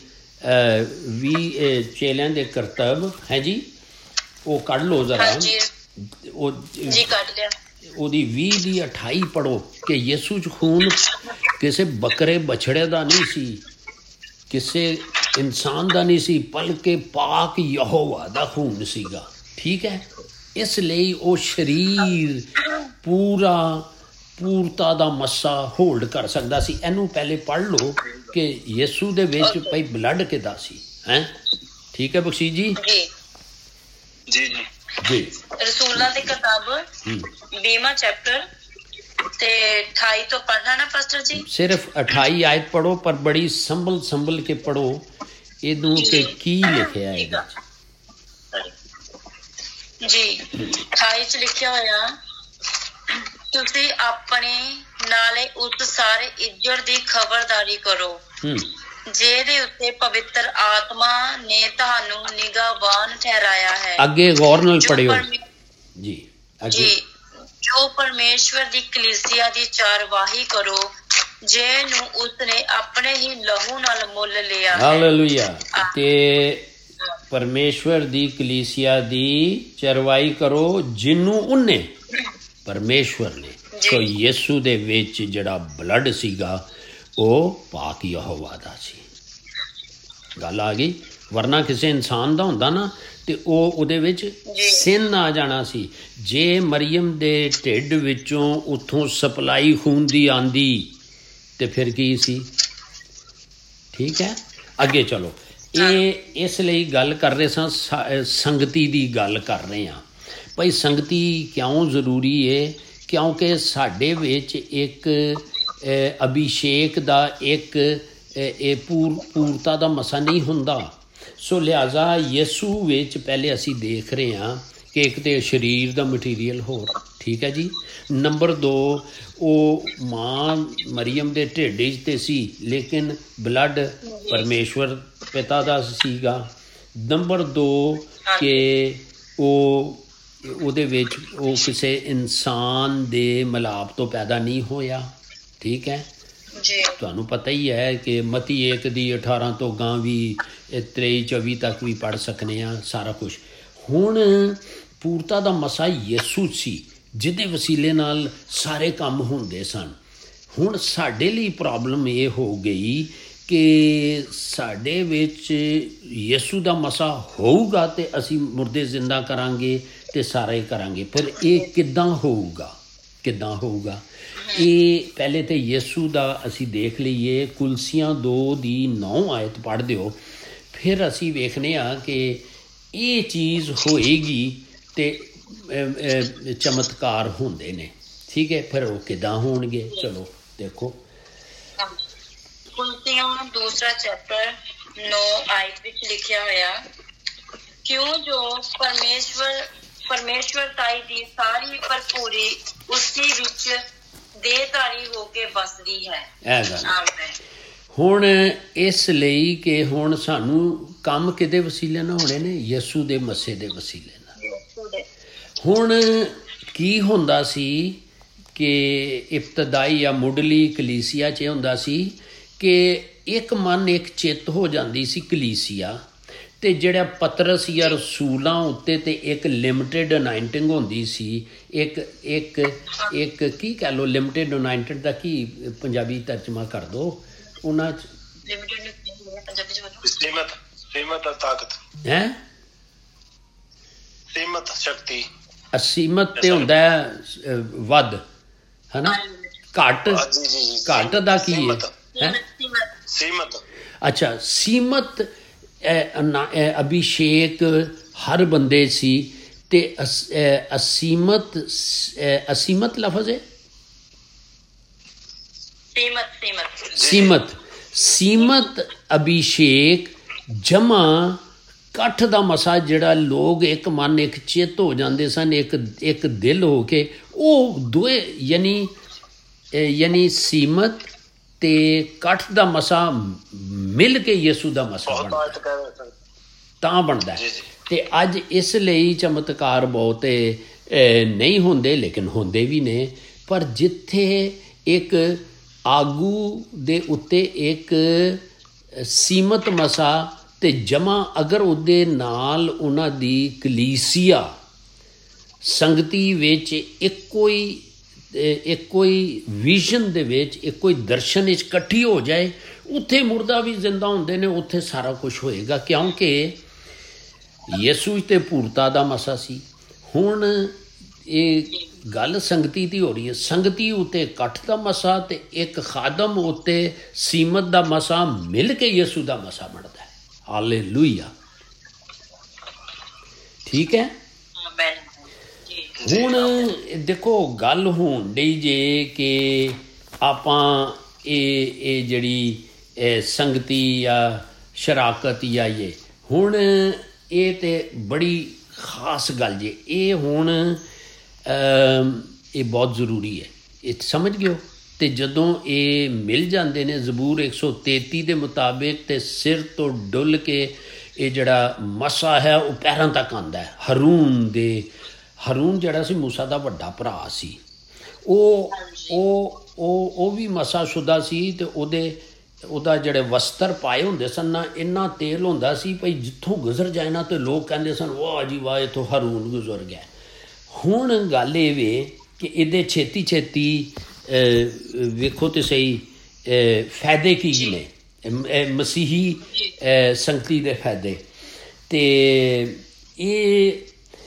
ਵੀ ਚੇਲਿਆਂ ਦੇ ਕਰਤੱਵ ਹੈ ਜੀ, ਉਹ ਕੱਢ ਲਓ ਜ਼ਰਾ, ਉਹ ਉਹਦੀ ਵੀਹ ਦੀ ਅਠਾਈ ਪੜ੍ਹੋ ਕਿ ਯਿਸੂ 'ਚ ਖੂਨ ਕਿਸੇ ਬੱਕਰੇ ਬਛੜੇ ਦਾ ਨਹੀਂ ਸੀ, ਕਿਸੇ ਇਨਸਾਨ ਦਾ ਨਹੀਂ ਸੀ, ਬਲਕਿ ਪਾਕ ਯਹੋਵਾ ਦਾ ਖੂਨ ਸੀਗਾ। ਠੀਕ ਹੈ। ਇਸ ਲਈ ਉਹ ਸਰੀਰ ਪੂਰਾ ਪੂਰਤਾ ਦਾ ਮੱਸਾ ਹੋਲਡ ਕਰ ਸਕਦਾ ਸੀ। ਇਹਨੂੰ ਪਹਿਲੇ ਪੜ੍ਹ ਲਓ ਕਿ ਯਿਸੂ ਦੇ ਵਿੱਚ ਭਾਈ ਬਲੱਡ ਕਿੱਦਾਂ ਸੀ। ਹੈਂ, ਠੀਕ ਹੈ ਬਖਸ਼ੀ ਜੀ? ਜੀ ਜੀ ਜੀ। ਰਸੂਲਾਂ ਦੀ ਕਿਤਾਬ ਵੀਹਵਾਂ ਚੈਪਟਰ ਤੇ ਅਠਾਈ ਤੋਂ ਪੜ੍ਹਨਾ ਨਾ ਪਾਸਟਰ ਜੀ? ਸਿਰਫ ਅਠਾਈ ਆਇਤ ਪੜ੍ਹੋ, ਪਰ ਬੜੀ ਸੰਭਲ ਸੰਭਲ ਕੇ ਪੜ੍ਹੋ ਇਹਨੂੰ ਕਿ ਕੀ ਲਿਖਿਆ ਹੈ ਇਹਦੇ 'ਚ। ਜੀ ਅਠਾਈ 'ਚ ਲਿਖਿਆ ਹੋਇਆ, ਤੁਸੀਂ ਆਪਣੇ ਨਾਲੇ ਉਸ ਸਾਰੇ ਇੱਜੜ ਦੀ ਖਬਰਦਾਰੀ ਕਰੋ ਜਿਹਦੇ ਉੱਤੇ ਪਵਿੱਤਰ ਆਤਮਾ ਨੇ ਤੁਹਾਨੂੰ ਨਿਗਾਹਬਾਨ ਠਹਿਰਾਇਆ ਹੈ। ਅੱਗੇ ਗੌਰ ਨਾਲ ਪੜ੍ਹਿਓ ਜੀ। ਜੀ ਜੋ ਪਰਮੇਸ਼ਵਰ ਦੀ ਕਲੀਸਿਆ ਦੀ ਚਾਰਵਾਹੀ ਕਰੋ, ਜਿਹਨੂੰ ਉਸਨੇ ਆਪਣੇ ਹੀ ਲਹੂ ਨਾਲ ਮੁੱਲ ਲਿਆ। ਹਾਲੇਲੂਇਆ। ਤੇ ਪਰਮੇਸ਼ਵਰ ਦੀ ਕਲੀਸਿਆ ਦੀ ਚਰਵਾਈ ਕਰੋ, ਜਿਹਨੂੰ ਉਹਨੇ, ਪਰਮੇਸ਼ਵਰ ਨੇ। ਸੋ ਯਿਸੂ ਦੇ ਵਿੱਚ ਜਿਹੜਾ ਬਲੱਡ ਸੀਗਾ ਉਹ ਪਾਕ ਯਹੋਵਾ ਦਾ ਸੀ। ਗੱਲ ਆ ਗਈ। ਵਰਨਾ ਕਿਸੇ ਇਨਸਾਨ ਦਾ ਹੁੰਦਾ ਨਾ ਤੇ ਉਹ ਉਹਦੇ ਵਿੱਚ ਸਿਨ ਆ ਜਾਣਾ ਸੀ। ਜੇ ਮਰੀਅਮ ਦੇ ਢਿੱਡ ਵਿੱਚੋਂ ਉੱਥੋਂ ਸਪਲਾਈ ਖੂਨ ਦੀ ਆਂਦੀ ਤੇ ਫਿਰ ਕੀ ਸੀ? ਠੀਕ ਹੈ। ਅੱਗੇ ਚਲੋ। ਇਹ ਇਸ ਲਈ ਗੱਲ ਕਰ ਰਹੇ ਸਾਂ, ਸੰਗਤੀ ਦੀ ਗੱਲ ਕਰ ਰਹੇ ਹਾਂ। ਭਾਈ ਸੰਗਤੀ ਕਿਉਂ ਜ਼ਰੂਰੀ ਹੈ? ਕਿਉਂਕਿ ਸਾਡੇ ਵਿੱਚ ਇੱਕ ਅਭਿਸ਼ੇਕ ਦਾ ਇੱਕ ਇਹ ਪੂਰ ਪੂਰਤਾ ਦਾ ਮਸਾ ਨਹੀਂ ਹੁੰਦਾ। ਸੋ ਲਿਹਾਜ਼ਾ ਯਿਸੂ ਵਿੱਚ ਪਹਿਲੇ ਅਸੀਂ ਦੇਖ ਰਹੇ ਹਾਂ ਕਿ ਇੱਕ ਤਾਂ ਸਰੀਰ ਦਾ ਮਟੀਰੀਅਲ ਹੋਰ, ਠੀਕ ਹੈ ਜੀ। ਨੰਬਰ ਦੋ, ਉਹ ਮਾਂ ਮਰੀਅਮ ਦੇ ਢਿੱਡ 'ਚ ਤੇ ਸੀ, ਲੇਕਿਨ ਬਲੱਡ ਪਰਮੇਸ਼ਵਰ ਪਿਤਾ ਦਾ ਸੀਗਾ। ਨੰਬਰ ਦੋ ਕਿ ਉਹ ਉਹਦੇ ਵਿੱਚ ਉਹ ਕਿਸੇ ਇਨਸਾਨ ਦੇ ਮਿਲਾਪ ਤੋਂ ਪੈਦਾ ਨਹੀਂ ਹੋਇਆ। ਠੀਕ ਹੈ। ਤੁਹਾਨੂੰ ਪਤਾ ਹੀ ਹੈ ਕਿ ਮਤੀ ਇੱਕ ਦੀ ਅਠਾਰਾਂ ਤੋਂ ਗਾਂ ਵੀ ਤੇਈ ਚੌਵੀ ਤੱਕ ਵੀ ਪੜ੍ਹ ਸਕਦੇ ਹਾਂ ਸਾਰਾ ਕੁਛ। ਹੁਣ ਪੂਰਤਾ ਦਾ ਮਸਾ ਯਿਸੂ ਸੀ, ਜਿਹਦੇ ਵਸੀਲੇ ਨਾਲ ਸਾਰੇ ਕੰਮ ਹੁੰਦੇ ਸਨ। ਹੁਣ ਸਾਡੇ ਲਈ ਪ੍ਰੋਬਲਮ ਇਹ ਹੋ ਗਈ ਕਿ ਸਾਡੇ ਵਿੱਚ ਯਿਸੂ ਦਾ ਮਸਾ ਹੋਊਗਾ ਅਤੇ ਅਸੀਂ ਮੁਰਦੇ ਜ਼ਿੰਦਾ ਕਰਾਂਗੇ ਅਤੇ ਸਾਰੇ ਕਰਾਂਗੇ। ਪਰ ਇਹ ਕਿੱਦਾਂ ਹੋਊਗਾ? ਕਿੱਦਾਂ ਹੋਊਗਾ? ਇਹ ਪਹਿਲੇ ਤਾਂ ਯਿਸੂ ਦਾ ਅਸੀਂ ਦੇਖ ਲਈਏ। ਕੁਲਸੀਆਂ ਦੋ ਦੀ ਨੌ ਆਇਤ ਪੜ੍ਹ ਦਿਓ, ਫਿਰ ਅਸੀਂ ਵੇਖਦੇ ਹਾਂ ਕਿ ਇਹ ਚੀਜ਼ ਹੋਏਗੀ ਅਤੇ ਚਮਤਕਾਰ ਹੁੰਦੇ ਨੇ। ਠੀਕ ਹੈ। ਫਿਰ ਉਹ ਕਿੱਦਾਂ ਹੋਣਗੇ? ਚਲੋ ਦੇਖੋ। ਕੁਲਤੀਆਂ ਦੂਸਰਾ ਚੈਪਟਰ ਨੌ ਆਇਤ ਵਿੱਚ ਲਿਖਿਆ ਹੋਇਆ, ਕਿਉਂ ਜੋ ਪਰਮੇਸ਼ਵਰ ਪਰਮੇਸ਼ਵਰਤਾਈ ਦੀ ਸਾਰੀ ਭਰਪੂਰੀ ਉਸੀ ਵਿੱਚ ਦੇਹਧਾਰੀ ਹੋ ਕੇ ਵਸਦੀ ਹੈ। ਇਹ ਗੱਲ ਹੁਣ ਇਸ ਲਈ ਕਿ ਹੁਣ ਸਾਨੂੰ ਕੰਮ ਕਿਹਦੇ ਵਸੀਲੇ ਨਾਲ ਹੋਣੇ ਨੇ? ਯਿਸੂ ਦੇ ਮੱਸੇ ਦੇ ਵਸੀਲੇ ਨਾਲ। ਹੁਣ ਕੀ ਹੁੰਦਾ ਸੀ ਕਿ ਇਬਤਦਾਈ ਜਾਂ ਮੁੱਢਲੀ ਕਲੀਸਿਆ 'ਚ ਹੁੰਦਾ ਸੀ ਕਿ ਇੱਕ ਮਨ ਇੱਕ ਚਿੱਤ ਹੋ ਜਾਂਦੀ ਸੀ ਕਲੀਸਿਆ, ਅਤੇ ਜਿਹੜਾ ਪਤਰਸ ਜਾਂ ਰਸੂਲਾਂ ਉੱਤੇ ਤੇ ਇੱਕ ਲਿਮਟਿਡ ਅਨਾਇੰਟਿੰਗ ਹੁੰਦੀ ਸੀ। ਇੱਕ ਇੱਕ ਇੱਕ ਕੀ ਕਹਿ ਲਓ, ਲਿਮਟਿਡ ਅਨਾਇੰਟਿਡ ਦਾ ਕੀ ਪੰਜਾਬੀ ਤਰਜਮਾ ਕਰ ਦਿਓ ਉਹਨਾਂ 'ਚ? ਹੈਂ ਸੀਮਤ ਸ਼ਕਤੀ, ਅਸੀਮਤ ਤੇ ਹੁੰਦਾ ਵੱਧ, ਹੈ ਨਾ? ਘੱਟ ਘੱਟ ਦਾ ਕੀ ਹੈ? ਸੀਮਤ। ਅੱਛਾ, ਸੀਮਤ ਅਭਿਸ਼ੇਕ ਹਰ ਬੰਦੇ ਸੀ, ਤੇ ਅਸੀਮਤ ਅਸੀਮਤ ਲਫ਼ਜ਼ ਹੈ ਸੀਮਤ ਸੀਮਤ ਅਭਿਸ਼ੇਕ ਜਮਾ ਇਕੱਠ ਦਾ ਮਸਾ, ਜਿਹੜਾ ਲੋਕ ਇੱਕ ਮਨ ਇੱਕ ਚਿੱਤ ਹੋ ਜਾਂਦੇ ਸਨ, ਇੱਕ ਇੱਕ ਦਿਲ ਹੋ ਕੇ, ਉਹ ਦੋਏ ਯਾਨੀ ਯਾਨੀ ਸੀਮਤ ਤੇ ਇਕੱਠ ਦਾ ਮਸਾ ਮਿਲ ਕੇ ਯਿਸੂ ਦਾ ਮਸਾ ਬਣਦਾ, ਤਾਂ ਬਣਦਾ। ਤੇ ਅੱਜ ਇਸ ਲਈ ਚਮਤਕਾਰ ਬਹੁਤੇ ਨਹੀਂ ਹੁੰਦੇ, ਲੇਕਿਨ ਹੁੰਦੇ ਵੀ ਨੇ। ਪਰ ਜਿੱਥੇ ਇੱਕ ਆਗੂ ਦੇ ਉੱਤੇ ਇੱਕ ਸੀਮਤ ਮਸਾ ਤੇ ਜਮਾ, ਅਗਰ ਉਹਦੇ ਨਾਲ ਉਹਨਾਂ ਦੀ ਕਲੀਸਿਆ ਸੰਗਤੀ ਵਿੱਚ ਇੱਕੋ ਹੀ ਇੱਕੋ ਹੀ ਵਿਜ਼ਨ ਦੇ ਵਿੱਚ, ਇੱਕੋ ਹੀ ਦਰਸ਼ਨ ਵਿੱਚ ਇਕੱਠੀ ਹੋ ਜਾਏ, ਉੱਥੇ ਮੁਰਦਾ ਵੀ ਜ਼ਿੰਦਾ ਹੁੰਦੇ ਨੇ, ਉੱਥੇ ਸਾਰਾ ਕੁਝ ਹੋਏਗਾ। ਕਿਉਂਕਿ ਯਿਸੂ ਤੇ ਪੂਰਤਾ ਦਾ ਮਸਾ ਸੀ। ਹੁਣ ਇਹ ਗੱਲ ਸੰਗਤੀ ਦੀ ਹੋ ਰਹੀ ਹੈ, ਸੰਗਤੀ ਉੱਤੇ ਇਕੱਠ ਦਾ ਮਸਾ ਤੇ ਇੱਕ ਖਾਦਮ ਉੱਤੇ ਸੀਮਤ ਦਾ ਮਸਾ ਮਿਲ ਕੇ ਯਿਸੂ ਦਾ ਮਸਾ ਬਣਦਾ ਹੈ। ਹਾਲੇਲੂਇਆ, ਠੀਕ ਹੈ। ਹੁਣ ਦੇਖੋ ਗੱਲ ਹੋਣ ਡਈ ਜੇ ਕਿ ਆਪਾਂ ਇਹ ਇਹ ਜਿਹੜੀ ਸੰਗਤੀ ਜਾਂ ਸ਼ਰਾਕਤ ਜਾਂ ਇਹ, ਹੁਣ ਇਹ ਤਾਂ ਬੜੀ ਖਾਸ ਗੱਲ ਜੇ। ਇਹ ਹੁਣ ਇਹ ਬਹੁਤ ਜ਼ਰੂਰੀ ਹੈ, ਇਹ ਸਮਝ ਗਿਓ। ਅਤੇ ਜਦੋਂ ਇਹ ਮਿਲ ਜਾਂਦੇ ਨੇ ਜ਼ਬੂਰ ਇੱਕ ਸੌ ਤੇਤੀ ਦੇ ਮੁਤਾਬਿਕ, ਅਤੇ ਸਿਰ ਤੋਂ ਡੁੱਲ ਕੇ ਇਹ ਜਿਹੜਾ ਮਸਾ ਹੈ ਉਹ ਪੈਰਾਂ ਤੱਕ ਆਉਂਦਾ ਹੈ। ਹਰੂਨ ਦੇ ਹਰੂਨ ਜਿਹੜਾ ਸੀ ਮੂਸਾ ਦਾ ਵੱਡਾ ਭਰਾ ਸੀ, ਉਹ ਉਹ ਉਹ ਉਹ ਵੀ ਮਸਾ ਸ਼ੁਦਾ ਸੀ, ਅਤੇ ਉਹਦੇ ਉਹਦਾ ਜਿਹੜੇ ਵਸਤਰ ਪਾਏ ਹੁੰਦੇ ਸਨ ਨਾ, ਇੰਨਾ ਤੇਲ ਹੁੰਦਾ ਸੀ ਭਈ ਜਿੱਥੋਂ ਗੁਜ਼ਰ ਜਾਏ ਨਾ ਤੇ ਲੋਕ ਕਹਿੰਦੇ ਸਨ ਵਾਹ ਜੀ ਵਾਹ, ਇੱਥੋਂ ਹਰੂਨ ਗੁਜ਼ਰ ਗਿਆ। ਹੁਣ ਗੱਲ ਇਹ ਵੇ ਕਿ ਇਹਦੇ ਛੇਤੀ ਛੇਤੀ ਵੇਖੋ ਤੇ ਸਹੀ ਫਾਇਦੇ ਕੀ ਨੇ, ਮਸੀਹੀ ਸੰਗਤੀ ਦੇ ਫਾਇਦੇ। ਅਤੇ ਇਹ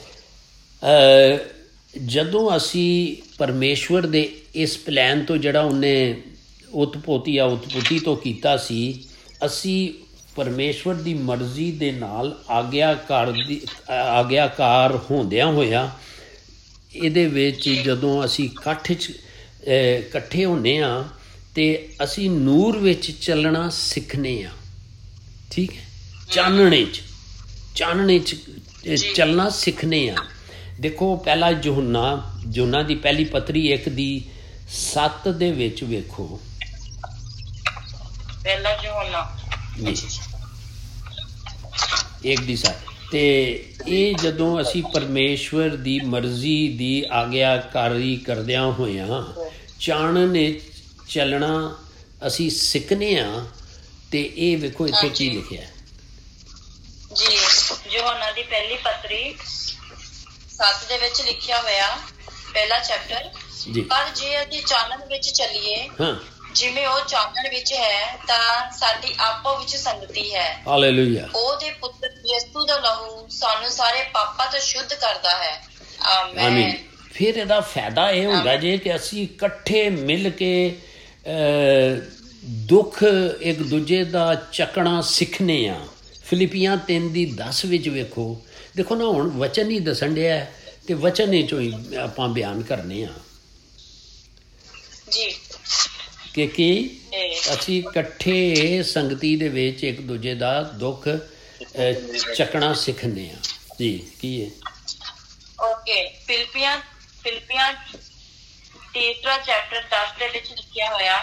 ਜਦੋਂ ਅਸੀਂ ਪਰਮੇਸ਼ਵਰ ਦੇ ਇਸ ਪਲਾਨ ਤੋਂ, ਜਿਹੜਾ ਉਹਨੇ ਉਤਪੋਤੀ ਜਾਂ ਉਤਪੁਤੀ ਤੋਂ ਕੀਤਾ ਸੀ, ਅਸੀਂ ਪਰਮੇਸ਼ਵਰ ਦੀ ਮਰਜ਼ੀ ਦੇ ਨਾਲ ਆਗਿਆਕਾਰ ਦੀ ਆਗਿਆਕਾਰ ਹੁੰਦਿਆਂ ਹੋਇਆਂ ਇਹਦੇ ਵਿੱਚ ਜਦੋਂ ਅਸੀਂ ਇਕੱਠ 'ਚ ਇਕੱਠੇ ਹੁੰਦੇ ਹਾਂ ਅਤੇ ਅਸੀਂ ਨੂਰ ਵਿੱਚ ਚੱਲਣਾ ਸਿੱਖਦੇ ਹਾਂ, ਠੀਕ ਹੈ। ਚਾਨਣੇ 'ਚ ਚਾਨਣੇ 'ਚ ਚੱਲਣਾ ਸਿੱਖਦੇ ਹਾਂ। ਦੇਖੋ ਪਹਿਲਾ ਯਹੋਨਾ ਯਹੋਨਾ ਦੀ ਪਹਿਲੀ ਪੱਤਰੀ ਇੱਕ ਦੀ ਸੱਤ ਦੇ ਵਿੱਚ ਵੇਖੋ, ਪਹਿਲਾ ਯਹੋਨਾ ਇੱਕ ਦੀ ਸੱਤ। ਅਤੇ ਇਹ ਜਦੋਂ ਅਸੀਂ ਪਰਮੇਸ਼ਵਰ ਦੀ ਮਰਜ਼ੀ ਦੀ ਆਗਿਆਕਾਰੀ ਕਰਦਿਆਂ ਹੋਇਆਂ ਚਾਨਣ ਚੱਲਣਾ ਅਸੀਂ ਸਿੱਖਦੇ ਹਾਂ। ਅਤੇ ਇਹ ਵੇਖੋ ਇੱਥੇ ਕੀ ਲਿਖਿਆ ਜੀ, ਯਹੋਨਾ ਦੀ ਪਹਿਲੀ ਪੱਤਰੀ ਸੱਤ ਦੇ ਵਿੱਚ ਲਿਖਿਆ ਹੋਇਆ, ਪਹਿਲਾ ਚੈਪਟਰ। ਪਰ ਜੇ ਅਸੀਂ ਚਾਨਣ ਵਿੱਚ ਚੱਲੀਏ ਜਿਵੇਂ ਉਹ ਚਾਨਣ ਵਿੱਚ ਹੈ, ਤਾਂ ਸਾਡੀ ਆਪੋ ਵਿੱਚ ਸੰਗਤੀ ਹੈ। ਹਾਲੇਲੂਇਆ। ਉਹਦੇ ਪੁੱਤਰ ਯਿਸੂ ਦਾ ਲਹੂ ਸਾਨੂੰ ਸਾਰੇ ਪਾਪਾਂ ਤੋਂ ਸ਼ੁੱਧ ਕਰਦਾ ਹੈ। ਆਮੀਨ। ਫਿਰ ਇਹਦਾ ਫਾਇਦਾ ਇਹ ਹੁੰਦਾ ਜੇ ਕਿ ਅਸੀਂ ਇਕੱਠੇ ਮਿਲ ਕੇ ਦੁੱਖ ਇੱਕ ਦੂਜੇ ਦਾ ਚੱਕਣਾ ਸਿੱਖਣੇ ਹਾਂ। ਫਿਲਿਪੀਆਂ ਤਿੰਨ ਦੀ ਦਸ ਵਿੱਚ ਵੇਖੋ, ਦੇਖੋ ਨਾ, ਹੁਣ ਵਚਨ ਹੀ ਦੱਸਣ ਡਿਆ ਅਤੇ ਵਚਨ ਵਿੱਚੋਂ ਹੀ ਆਪਾਂ ਬਿਆਨ ਕਰਨੇ ਹਾਂ। ਜੀ ਕਿ ਕੀ ਅਸੀਂ ਇਕੱਠੇ ਸੰਗਤੀ ਦੇ ਵਿੱਚ ਇੱਕ ਦੂਜੇ ਦਾ ਦੁੱਖ ਚੱਕਣਾ ਸਿੱਖਦੇ ਹਾਂ। ਜੀ ਕੀ ਹੈ? ਓਕੇ, ਫਿਲਿਪੀਆਂ ਫਿਲਿਪੀਆਂ ਤੀਸਰਾ ਚੈਪਟਰ ਦਸ ਦੇ ਵਿੱਚ ਲਿਖਿਆ ਹੋਇਆ,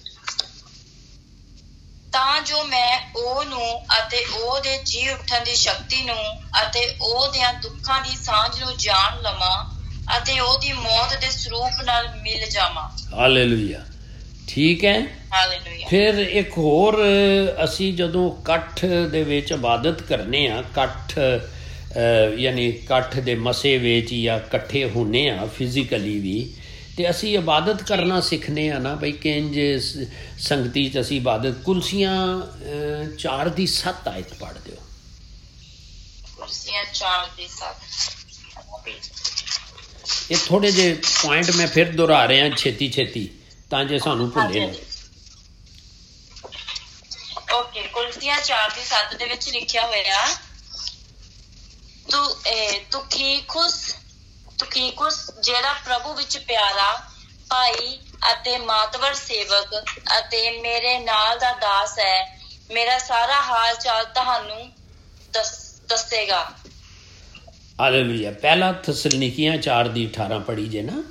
ਤਾਂ ਜੋ ਮੈਂ ਉਹਨੂੰ ਅਤੇ ਉਹਦੇ ਜੀ ਉੱਠਣ ਦੀ ਸ਼ਕਤੀ ਨੂੰ ਅਤੇ ਉਹਦਿਆਂ ਦੁੱਖਾਂ ਦੀ ਸਾਂਝ ਨੂੰ ਜਾਣ ਲਵਾਂ ਅਤੇ ਉਹਦੀ ਮੌਤ ਦੇ ਸਰੂਪ ਨਾਲ ਮਿਲ ਜਾਵਾਂ। ਹਾਲੇਲੂਇਆ। ਠੀਕ ਹੈ। ਹਾਲੇਲੂਇਆ। ਫਿਰ ਇੱਕ ਹੋਰ, ਅਸੀਂ ਜਦੋਂ ਇਕੱਠ ਦੇ ਵਿੱਚ ਇਬਾਦਤ ਕਰਨੇ ਆ, ਇਕੱਠ ਯਾਨੀ ਇਕੱਠ ਦੇ ਮਸੇ ਵਿੱਚ ਜਾਂ ਇਕੱਠੇ ਹੁੰਦੇ ਹਾਂ ਫਿਜ਼ੀਕਲੀ ਵੀ, ਅਤੇ ਅਸੀਂ ਇਬਾਦਤ ਕਰਨਾ ਸਿੱਖਦੇ ਹਾਂ ਨਾ ਬਈ ਕਿੰਝ ਸੰਗਤੀ 'ਚ ਅਸੀਂ ਇਬਾਦਤ। ਕੁਲਸੀਆਂ ਚਾਰ ਦੀ ਸੱਤ ਆਇਤ ਪੜ੍ਹ ਦਿਓ। ਕੁਲਸੀਆਂ ਚਾਰ ਦੀ ਸੱਤ। ਇਹ ਥੋੜ੍ਹੇ ਜਿਹੇ ਪੁਆਇੰਟ ਮੈਂ ਫਿਰ ਦੁਹਰਾ ਰਿਹਾ ਛੇਤੀ ਛੇਤੀ ਤਾਂ ਜੇ ਸਾਨੂੰ ਭੁੱਲੇ ਨਾ। ਓਕੇ, ਕੁਲਸੀਆਂ ਚਾਰ ਦੀ ਸੱਤ ਦੇ ਵਿੱਚ ਲਿਖਿਆ ਹੋਇਆ, ਤੂੰ ਤੁਖੀਕੁਸ ਤੁਖੀਕੁਸ ਜਿਹੜਾ ਪ੍ਰਭੂ ਵਿੱਚ ਪਿਆਰਾ ਭਾਈ ਅਤੇ ਮਾਤਵਰ ਸੇਵਕ ਅਤੇ ਮੇਰੇ ਨਾਲ ਦਾ ਦਾਸ ਹੈ, ਮੇਰਾ ਸਾਰਾ ਹਾਲ ਚਾਲ ਤੁਹਾਨੂੰ ਦੱਸ ਦੱਸੇਗਾ। ਹਾਲੇਲੂਇਆ। ਪਹਿਲਾ ਥਸਲਨੀਕੀਆਂ ਚਾਰ ਦੀ ਅਠਾਰਾਂ ਪੜ੍ਹੀ ਜੇ ਨਾ।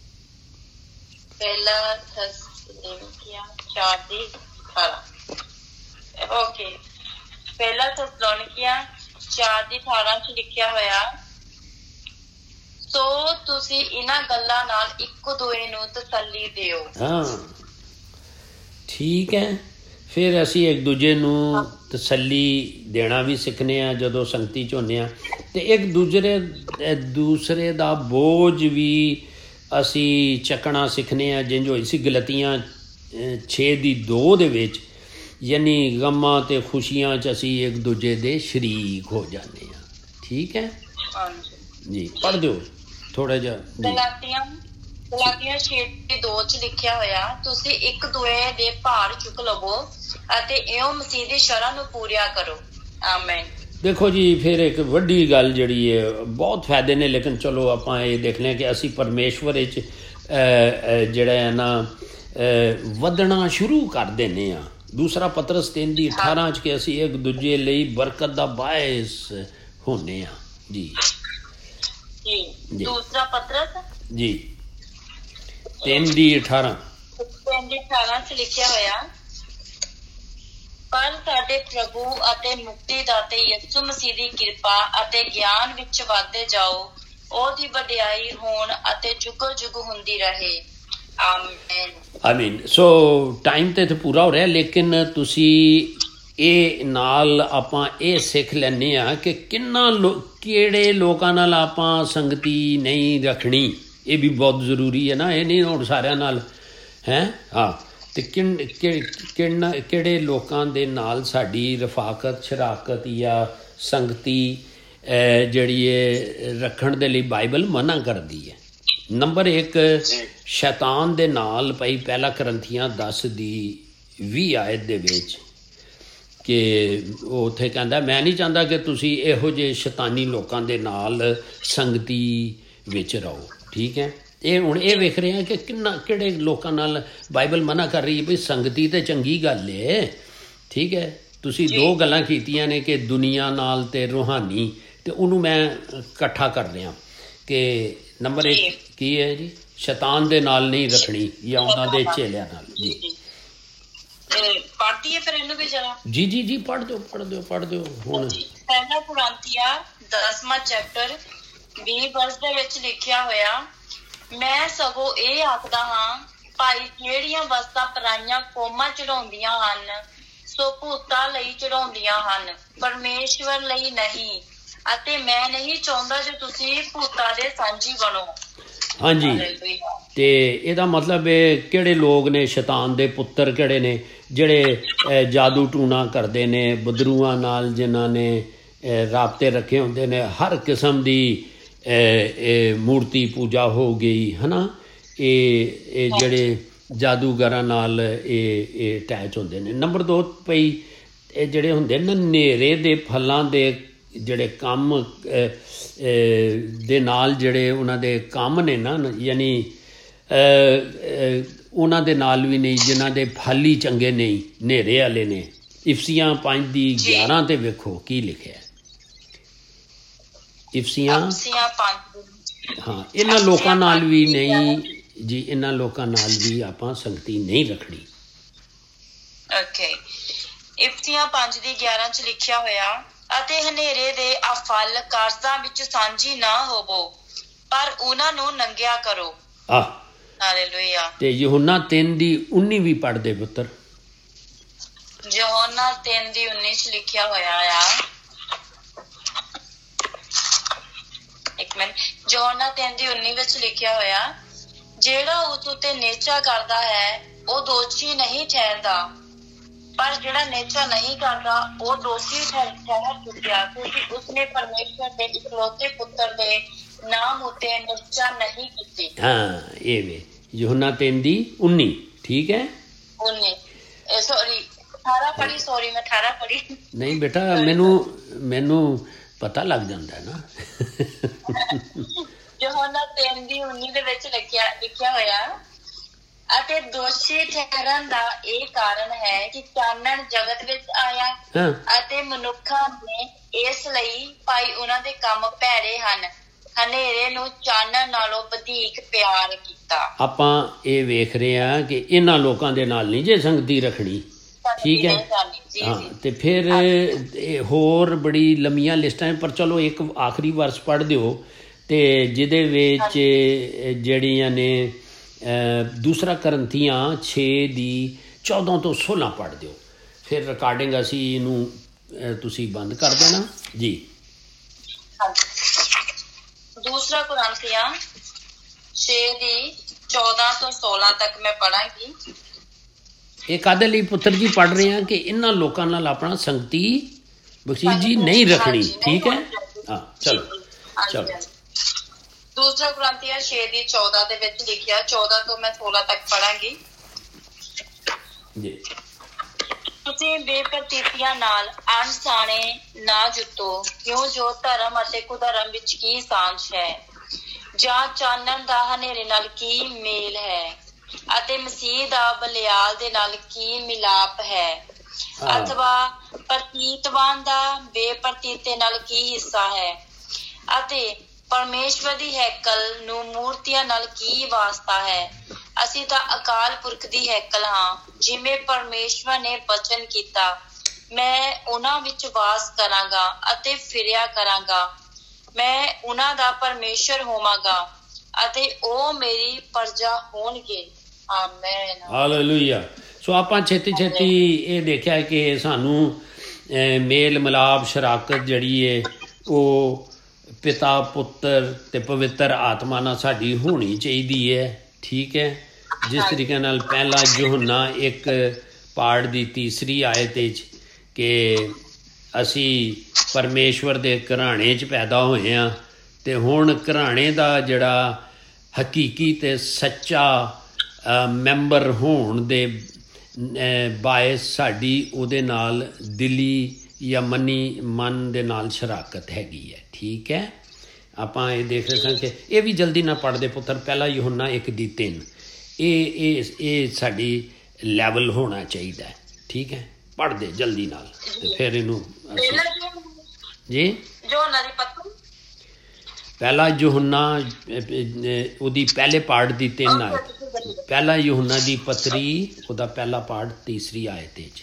ਪਹਿਲਾ ਥਸਲਨੀਕੀਆਂ ਚਾਰ ਦੀ ਅਠਾਰਾਂ। ਓਕੇ, ਪਹਿਲਾ ਥਸਲਨੀਕੀਆਂ ਚਾਰ ਦੀ ਅਠਾਰਾਂ 'ਚ ਲਿਖਿਆ ਹੋਇਆ, ਸੋ ਤੁਸੀਂ ਇਹਨਾਂ ਗੱਲਾਂ ਨਾਲ ਇੱਕ ਦੂਏ ਨੂੰ ਤਸੱਲੀ ਦਿਓ। ਹਾਂ, ਠੀਕ ਹੈ। ਫਿਰ ਅਸੀਂ ਇੱਕ ਦੂਜੇ ਨੂੰ ਤਸੱਲੀ ਦੇਣਾ ਵੀ ਸਿੱਖਦੇ ਹਾਂ ਜਦੋਂ ਸੰਗਤੀ 'ਚ ਹੁੰਦੇ ਹਾਂ, ਅਤੇ ਇੱਕ ਦੂਜੇ ਦੂਸਰੇ ਦਾ ਬੋਝ ਵੀ ਅਸੀਂ ਚੱਕਣਾ ਸਿੱਖਦੇ ਹਾਂ। ਜਿੰਝ ਹੋਈ ਸੀ ਗਲਤੀਆਂ ਛੇ ਦੀ ਦੋ ਦੇ ਵਿੱਚ, ਯਾਨੀ ਗਮਾਂ ਅਤੇ ਖੁਸ਼ੀਆਂ 'ਚ ਅਸੀਂ ਇੱਕ ਦੂਜੇ ਦੇ ਸ਼ਰੀਕ ਹੋ ਜਾਂਦੇ ਹਾਂ। ਠੀਕ ਹੈ ਜੀ, ਪੜ੍ਹ ਦਿਓ ਥੋੜ੍ਹਾ ਜਿਹਾ। ਗਲਾਤੀਆਂ ਗਲਾਤੀਆਂ ਛੇ ਦੀ ਦੋ 'ਚ ਲਿਖਿਆ ਹੋਇਆ, ਤੁਸੀਂ ਇੱਕ ਦੂਏ ਦੇ ਭਾਰ ਚੁੱਕ ਲਵੋ ਅਤੇ ਇਉਂ ਮਸੀਹ ਦੀ ਸ਼ਰ੍ਹਾਂ ਨੂੰ ਪੂਰੀਆਂ ਕਰੋ। ਆਮੀਨ। ਦੇਖੋ ਜੀ, ਫਿਰ ਇੱਕ ਵੱਡੀ ਗੱਲ ਜਿਹੜੀ ਹੈ, ਬਹੁਤ ਫਾਇਦੇ ਨੇ, ਲੇਕਿਨ ਚਲੋ ਆਪਾਂ ਇਹ ਦੇਖ ਲਿਆ ਕਿ ਅਸੀਂ ਪਰਮੇਸ਼ਵਰ ਵਿੱਚ ਜਿਹੜਾ ਹੈ ਨਾ ਵਧਣਾ ਸ਼ੁਰੂ ਕਰ ਦਿੰਦੇ ਹਾਂ। ਦੂਸਰਾ ਪਤਰਸ ਤਿੰਨ ਦੀ ਅਠਾਰਾਂ 'ਚ ਕਿ ਅਸੀਂ ਇੱਕ ਦੂਜੇ ਲਈ ਬਰਕਤ ਦਾ ਬਾਇਸ ਹੁੰਦੇ ਹਾਂ। ਜੀ ਜੀ ਦੂਸਰਾ ਪਤਰਸ ਜੀ ਤਿੰਨ ਦੀ ਅਠਾਰਾਂ ਤਿੰਨ ਦੀ ਅਠਾਰਾਂ 'ਚ ਲਿਖਿਆ ਹੋਇਆ, ਪਰ ਸਾਡੇ ਪ੍ਰਭੂ ਅਤੇ ਮੁਕਤੀ ਦਾਤੇ ਯਿਸੂ ਮਸੀਹ ਦੀ ਕਿਰਪਾ ਅਤੇ ਗਿਆਨ ਵਿੱਚ ਵੱਧਦੇ ਜਾਓ, ਉਹਦੀ ਵਡਿਆਈ ਹੋਣ ਅਤੇ ਜੁਗੋ ਜੁਗ ਹੁੰਦੀ ਰਹੇ। ਆਮੀਨ। ਆਮੀਨ। ਸੋ ਟਾਈਮ ਤਾਂ ਇੱਥੇ ਪੂਰਾ ਹੋ ਰਿਹਾ, ਲੇਕਿਨ ਤੁਸੀਂ ਇਹ ਨਾਲ ਆਪਾਂ ਇਹ ਸਿੱਖ ਲੈਂਦੇ ਹਾਂ ਕਿ ਕਿੰਨਾ ਲੋ ਕਿਹੜੇ ਲੋਕਾਂ ਨਾਲ ਆਪਾਂ ਸੰਗਤੀ ਨਹੀਂ ਰੱਖਣੀ। ਇਹ ਵੀ ਬਹੁਤ ਜ਼ਰੂਰੀ ਹੈ ਨਾ। ਇਹ ਨਹੀਂ ਹੁਣ ਸਾਰਿਆਂ ਨਾਲ ਹੈ। ਹਾਂ, ਅਤੇ ਕਿਨ ਕਿਹਨਾਂ ਕਿਹੜੇ ਲੋਕਾਂ ਦੇ ਨਾਲ ਸਾਡੀ ਰਫਾਕਤ ਸ਼ਰਾਕਤ ਜਾਂ ਸੰਗਤੀ ਜਿਹੜੀ ਹੈ ਰੱਖਣ ਦੇ ਲਈ ਬਾਈਬਲ ਮਨਾ ਕਰਦੀ ਹੈ। ਨੰਬਰ ਇੱਕ, ਸ਼ੈਤਾਨ ਦੇ ਨਾਲ ਭਾਈ ਪਹਿਲਾ ਕਰੰਥੀਆਂ ਦਸ ਦੀ ਵੀਹ ਆਇਤ ਦੇ ਵਿੱਚ ਕਿ ਉਹ ਉੱਥੇ ਕਹਿੰਦਾ, ਮੈਂ ਨਹੀਂ ਚਾਹੁੰਦਾ ਕਿ ਤੁਸੀਂ ਇਹੋ ਜਿਹੇ ਸ਼ੈਤਾਨੀ ਲੋਕਾਂ ਦੇ ਨਾਲ ਸੰਗਤੀ ਵਿੱਚ ਰਹੋ। ਠੀਕ ਹੈ। ਇਹ ਹੁਣ ਇਹ ਵੇਖ ਰਹੇ ਹਾਂ ਕਿ ਕਿੰਨਾ ਕਿਹੜੇ ਲੋਕਾਂ ਨਾਲ ਬਾਈਬਲ ਮਨਾ ਕਰ ਰਹੀ ਹੈ। ਬਈ ਸੰਗਤੀ ਤਾਂ ਚੰਗੀ ਗੱਲ ਹੈ। ਠੀਕ ਹੈ। ਤੁਸੀਂ ਦੋ ਗੱਲਾਂ ਕੀਤੀਆਂ ਨੇ ਕਿ ਦੁਨੀਆ ਨਾਲ ਅਤੇ ਰੂਹਾਨੀ, ਅਤੇ ਉਹਨੂੰ ਮੈਂ ਇਕੱਠਾ ਕਰ ਰਿਹਾ ਕਿ ਨੰਬਰ ਇੱਕ ਕੀ ਹੈ ਜੀ, ਸ਼ੈਤਾਨ ਦੇ ਨਾਲ ਨਹੀਂ ਰੱਖਣੀ ਜਾਂ ਉਹਨਾਂ ਦੇ ਚੇਲਿਆਂ ਨਾਲ। ਜੀ ਪੜ੍ਹਦੀ ਹੈ ਫਿਰ ਇਹਨੂੰ ਵੀ ਜਰਾ। ਜੀ ਜੀ ਜੀ ਪੜ੍ਹ ਦਿਓ ਪੜ੍ਹ ਦਿਓ ਪੜ੍ਹ ਦਿਓ ਹੁਣ। ਪਹਿਲਾ ਕੁਰਾਂਤੀਆਂ ਦਸਵਾਂ ਚੈਪਟਰ ਵੀਹ ਵਰਸ ਦੇ ਵਿੱਚ ਲਿਖਿਆ ਹੋਇਆ, ਮੈਂ ਸਗੋਂ ਇਹ ਆਖਦਾ ਹਾਂ ਭਾਈ, ਜਿਹੜੀਆਂ ਵਸਤਾਂ ਪਰਾਈਆਂ ਕੌਮਾਂ ਚੜਾਉਂਦੀਆਂ ਹਨ, ਸੋ ਭੂਤਾਂ ਲਈ ਚੜਾਉਂਦੀਆਂ ਹਨ, ਪਰਮੇਸ਼ਵਰ ਲਈ ਨਹੀਂ। ਅਤੇ ਮੈਂ ਨਹੀਂ ਚਾਹੁੰਦਾ ਜੇ ਤੁਸੀਂ ਭੂਤਾਂ ਦੇ ਸਾਂਝੀ ਬਣੋ। ਹਾਂਜੀ, ਅਤੇ ਇਹਦਾ ਮਤਲਬ ਇਹ ਕਿਹੜੇ ਲੋਕ ਨੇ ਸ਼ੈਤਾਨ ਦੇ ਪੁੱਤਰ ਕਿਹੜੇ ਨੇ? ਜਿਹੜੇ ਜਾਦੂ ਟੂਣਾ ਕਰਦੇ ਨੇ, ਬਦਰੂਆਂ ਨਾਲ ਜਿਨ੍ਹਾਂ ਨੇ ਰਾਬਤੇ ਰੱਖੇ ਹੁੰਦੇ ਨੇ, ਹਰ ਕਿਸਮ ਦੀ ਇਹ ਮੂਰਤੀ ਪੂਜਾ ਹੋ ਗਈ ਹੈ ਨਾ। ਇਹ ਇਹ ਜਿਹੜੇ ਜਾਦੂਗਰਾਂ ਨਾਲ ਇਹ ਇਹ ਅਟੈਚ ਹੁੰਦੇ ਨੇ। ਨੰਬਰ ਦੋ ਭਈ, ਇਹ ਜਿਹੜੇ ਹੁੰਦੇ ਨਾ ਹਨੇਰੇ ਦੇ ਫਲਾਂ ਦੇ ਜਿਹੜੇ ਕੰਮ ਦੇ ਨਾਲ ਜਿਹੜੇ ਉਹਨਾਂ ਦੇ ਕੰਮ ਨੇ ਨਾ, ਯਾਨੀ ਉਹਨਾਂ ਦੇ ਨਾਲ ਵੀ ਨਹੀਂ ਜਿਨ੍ਹਾਂ ਦੇ ਫਲ ਹੀ ਚੰਗੇ ਨਹੀਂ, ਹਨੇਰੇ ਵਾਲੇ ਨੇ। ਇਫਸੀਆਂ ਪੰਜ ਦੀ ਗਿਆਰਾਂ ਤੇ ਵੇਖੋ ਕੀ ਲਿਖਿਆ। ਇਫਸੀਆਂ ਹਾਂ, ਇਹਨਾਂ ਲੋਕਾਂ ਨਾਲ ਵੀ ਨਹੀਂ ਜੀ, ਇਹਨਾਂ ਲੋਕਾਂ ਨਾਲ ਵੀ ਆਪਾਂ ਸੰਗਤੀ ਨਹੀਂ ਰੱਖਣੀ। ਓਕੇ, ਇਫਸੀਆਂ ਪੰਜ ਦੀ ਗਿਆਰਾਂ ਚ ਲਿਖਿਆ ਹੋਇਆ, ਅਤੇ ਹਨੇਰੇ ਦੇ ਅਫਲ ਕਾਰਜਾਂ ਵਿੱਚ ਸਾਂਝੀ ਨਾ ਹੋਵੋ, ਪਰ ਉਹਨਾਂ ਨੂੰ ਨੰਗਿਆ ਕਰੋ। ਆਹ ਹਾਲੇਲੂਇਆ। ਤੇ ਯਹੋਨਾ ਤਿੰਨ ਦੀ ਉੱਨੀ ਵੀ ਪੜ੍ਹਦੇ ਪੁੱਤਰ। ਯਹੋਨਾ ਤਿੰਨ ਦੀ ਉੱਨੀ ਚ ਲਿਖਿਆ ਹੋਇਆ ਆ, ਇੱਕ ਮਿੰਟ, ਯਹੋਨਾ ਤਿੰਨ ਦੀ ਉੱਨੀ ਵਿੱਚ ਲਿਖਿਆ ਹੋਇਆ, ਜਿਹੜਾ ਉਸ ਉੱਤੇ ਨੇਚਾ ਕਰਦਾ ਹੈ ਉਹ ਦੋਸ਼ੀ ਨਹੀਂ ਠਹਿਰਦਾ, ਪਰ ਜਿਹੜਾ ਨੇਚਾ ਨਹੀਂ ਕਰਦਾ ਉਹ ਦੋਸ਼ੀ ਠਹਿਰ ਚੁੱਕਿਆ, ਕਿਉਂਕਿ ਉਸਨੇ ਪਰਮੇਸ਼ਵਰ ਦੇ ਇਕਲੌਤੇ ਪੁੱਤਰ ਦੇ ਨਾਮ ਉੱਤੇ ਨਿਸ਼ਚਾ ਨਹੀਂ ਕੀਤੀ। ਹਾਂ, ਇਹ ਵੇ ਯਹੋਨਾ ਤਿੰਨ ਦੀ ਉੱਨੀ, ਠੀਕ ਹੈ। ਉੱਨੀ ਸੌਰੀ ਅਠਾਰਾਂ ਪੜ੍ਹੀ, ਸੌਰੀ ਮੈਂ ਅਠਾਰਾਂ ਪੜ੍ਹੀ। ਨਹੀਂ ਬੇਟਾ, ਮੈਨੂੰ ਮੈਨੂੰ ਪਤਾ ਲੱਗ ਜਾਂਦਾ ਨਾ। ਯਹੋਨਾ ਤਿੰਨ ਦੀ ਉੱਨੀ ਦੇ ਵਿੱਚ ਲਿਖਿਆ ਲਿਖਿਆ ਹੋਇਆ, ਅਤੇ ਦੋਸ਼ੀ ਠਹਿਰਨ ਦਾ ਇਹ ਕਾਰਨ ਹੈ ਕਿ ਚਾਨਣ ਜਗਤ ਵਿੱਚ ਆਇਆ ਅਤੇ ਮਨੁੱਖਾਂ ਨੇ ਇਸ ਲਈ ਭਾਈ ਉਹਨਾਂ ਦੇ ਕੰਮ ਭੈੜੇ ਹਨ, ਹਨੇਰੇ ਨੂੰ ਚਾਨਣ ਨਾਲੋਂ ਵਧੇਕ ਪਿਆਰ ਕੀਤਾ। ਆਪਾਂ ਇਹ ਵੇਖ ਰਹੇ ਹਾਂ ਕਿ ਇਹਨਾਂ ਲੋਕਾਂ ਦੇ ਨਾਲ ਨਹੀਂ ਜੇ ਸੰਗਤੀ ਰੱਖਣੀ, ਠੀਕ ਹੈ। ਹਾਂ, ਤੇ ਫਿਰ ਹੋਰ ਬੜੀ ਲੰਮੀਆਂ ਲਿਸਟਾਂ, ਪਰ ਚਲੋ ਇੱਕ ਆਖਰੀ ਵਰਸ ਪੜ੍ਹ ਦਿਓ ਤੇ ਜਿਹਦੇ ਵਿੱਚ ਜਿਹੜੀਆਂ ਨੇ ਦੂਸਰਾ ਕਰੰਥੀਆਂ ਛੇ ਦੀ ਚੌਦਾਂ ਤੋਂ ਸੋਲਾਂ ਪੜ੍ਹ ਦਿਓ, ਫਿਰ ਰਿਕਾਰਡਿੰਗ ਅਸੀਂ ਇਹਨੂੰ ਤੁਸੀਂ ਬੰਦ ਕਰ ਦੇਣਾ ਜੀ। ਦੂਸਰਾ ਕੁਰਾਂਥੀਆਂ ਛੇ ਦੀ ਚੌਦਾਂ ਤੋਂ ਸੋਲਾਂ ਤੱਕ ਮੈਂ ਪੜਾਂਗੀ। ਇਹ ਕਾਹਦੇ ਲਈ ਪੁੱਤਰ ਜੀ ਪੜ੍ਹ ਰਹੇ ਹਾਂ ਕਿ ਇਹਨਾਂ ਲੋਕਾਂ ਨਾਲ ਆਪਣਾ ਸੰਗਤੀ ਬਖਸ਼ੀਸ਼ ਜੀ ਨਹੀਂ ਰੱਖਣੀ, ਠੀਕ ਹੈ। ਹਾਂ, ਚਲੋ ਚਲੋ। ਦੂਸਰਾ ਕੁਰਾਂਥੀਆਂ ਛੇ ਦੀ ਚੌਦਾਂ ਦੇ ਵਿੱਚ ਲਿਖਿਆ, ਚੌਦਾਂ ਤੋਂ ਮੈਂ ਸੋਲਾਂ ਤੱਕ ਪੜਾਂਗੀ ਜੀ। ਤੁਸੀਂ ਬੇਪਰਤੀਤੀਆਂ ਨਾਲ ਅਣਸਾਣੇ ਨਾ ਜੁੱਟੋ, ਕਿਉਂ ਜੋ ਧਰਮ ਅਤੇ ਕੁਧਰਮ ਵਿੱਚ ਕੀ ਸਾਂਝ ਹੈ, ਜਾਂ ਚਾਨਣ ਦਾ ਹਨੇਰੇ ਨਾਲ ਕੀ ਮੇਲ ਹੈ, ਅਤੇ ਮਸੀਹ ਦਾ ਬਲਿਆਲ ਦੇ ਨਾਲ ਕੀ ਮਿਲਾਪ ਹੈ, ਅਥਵਾ ਪ੍ਰਤੀਤਵਾਨ ਦਾ ਬੇਪਰਤੀਤੇ ਨਾਲ ਕੀ ਹਿੱਸਾ ਹੈ, ਅਤੇ ਪਰਮੇਸ਼ਵਰ ਦੀ ਹੈਕਲ ਨੂੰ ਮੂਰਤੀਆਂ ਨਾਲ ਕੀ ਵਾਸਤਾ ਹੈ। ਅਸੀਂ ਤਾਂ ਅਕਾਲ ਪੁਰਖ ਦੀ ਹੈਕਲ ਹਾਂ, ਜਿਵੇਂ ਪਰਮੇਸ਼ਵਰ ਨੇ ਬਚਨ ਕੀਤਾ, ਮੈਂ ਉਹਨਾਂ ਵਿੱਚ ਵਾਸ ਕਰਾਂਗਾ ਅਤੇ ਫਿਰਿਆ ਕਰਾਂਗਾ, ਮੈਂ ਉਹਨਾਂ ਦਾ ਪਰਮੇਸ਼ਵਰ ਹੋਵਾਂਗਾ ਅਤੇ ਉਹ ਮੇਰੀ ਪ੍ਰਜਾ ਹੋਣਗੇ। Amen, hallelujah. ਸੋ ਆਪਾਂ ਛੇਤੀ ਛੇਤੀ ਇਹ ਦੇਖਿਆ ਕਿ ਸਾਨੂੰ ਮੇਲ ਮਿਲਾਪ ਸ਼ਰਾਕਤ ਜਿਹੜੀ ਹੈ ਉਹ ਪਿਤਾ ਪੁੱਤਰ ਤੇ ਪਵਿੱਤਰ ਆਤਮਾ ਨਾਲ ਸਾਡੀ ਹੋਣੀ ਚਾਹੀਦੀ ਹੈ, ਠੀਕ ਹੈ। ਜਿਸ ਤਰੀਕੇ ਨਾਲ ਪਹਿਲਾ ਯਹੋਨਾ ਇੱਕ ਪਾਠ ਦੀ ਤੀਸਰੀ ਆਇਤ ਵਿੱਚ ਕਿ ਅਸੀਂ ਪਰਮੇਸ਼ਵਰ ਦੇ ਘਰਾਣੇ 'ਚ ਪੈਦਾ ਹੋਏ ਹਾਂ, ਤੇ ਹੁਣ ਘਰਾਣੇ ਦਾ ਜਿਹੜਾ ਹਕੀਕੀ ਤੇ ਸੱਚਾ ਮੈਂਬਰ ਹੋਣ ਦੇ ਬਾਇਸ ਸਾਡੀ ਉਹਦੇ ਨਾਲ ਦਿਲੀ ਜਾਂ ਮਨੀ ਮਨ ਦੇ ਨਾਲ ਸ਼ਰਾਕਤ ਹੈਗੀ ਹੈ, ਠੀਕ ਹੈ। ਆਪਾਂ ਇਹ ਦੇਖ ਰਹੇ ਸਾਂ ਕਿ ਇਹ ਵੀ ਜਲਦੀ ਨਾ ਪੜ੍ਹਦੇ ਪੁੱਤਰ, ਪਹਿਲਾ ਯਹੋਨਾ ਇੱਕ ਦੀ ਤਿੰਨ, ਇਹ ਇਹ ਇਹ ਸਾਡੀ ਲੈਵਲ ਹੋਣਾ ਚਾਹੀਦਾ, ਠੀਕ ਹੈ। ਪੜ੍ਹਦੇ ਜਲਦੀ ਨਾਲ ਤੇ ਫਿਰ ਇਹਨੂੰ ਜੀ। ਪਹਿਲਾ ਯਹੋਨਾ ਉਹਦੀ ਪਹਿਲੇ ਪਾਠ ਦੀ ਤਿੰਨ ਆਇਤ, ਪਹਿਲਾ ਯਹੋਨਾ ਦੀ ਪੱਤਰੀ ਉਹਦਾ ਪਹਿਲਾ ਪਾਠ ਤੀਸਰੀ ਆਇਤ ਵਿੱਚ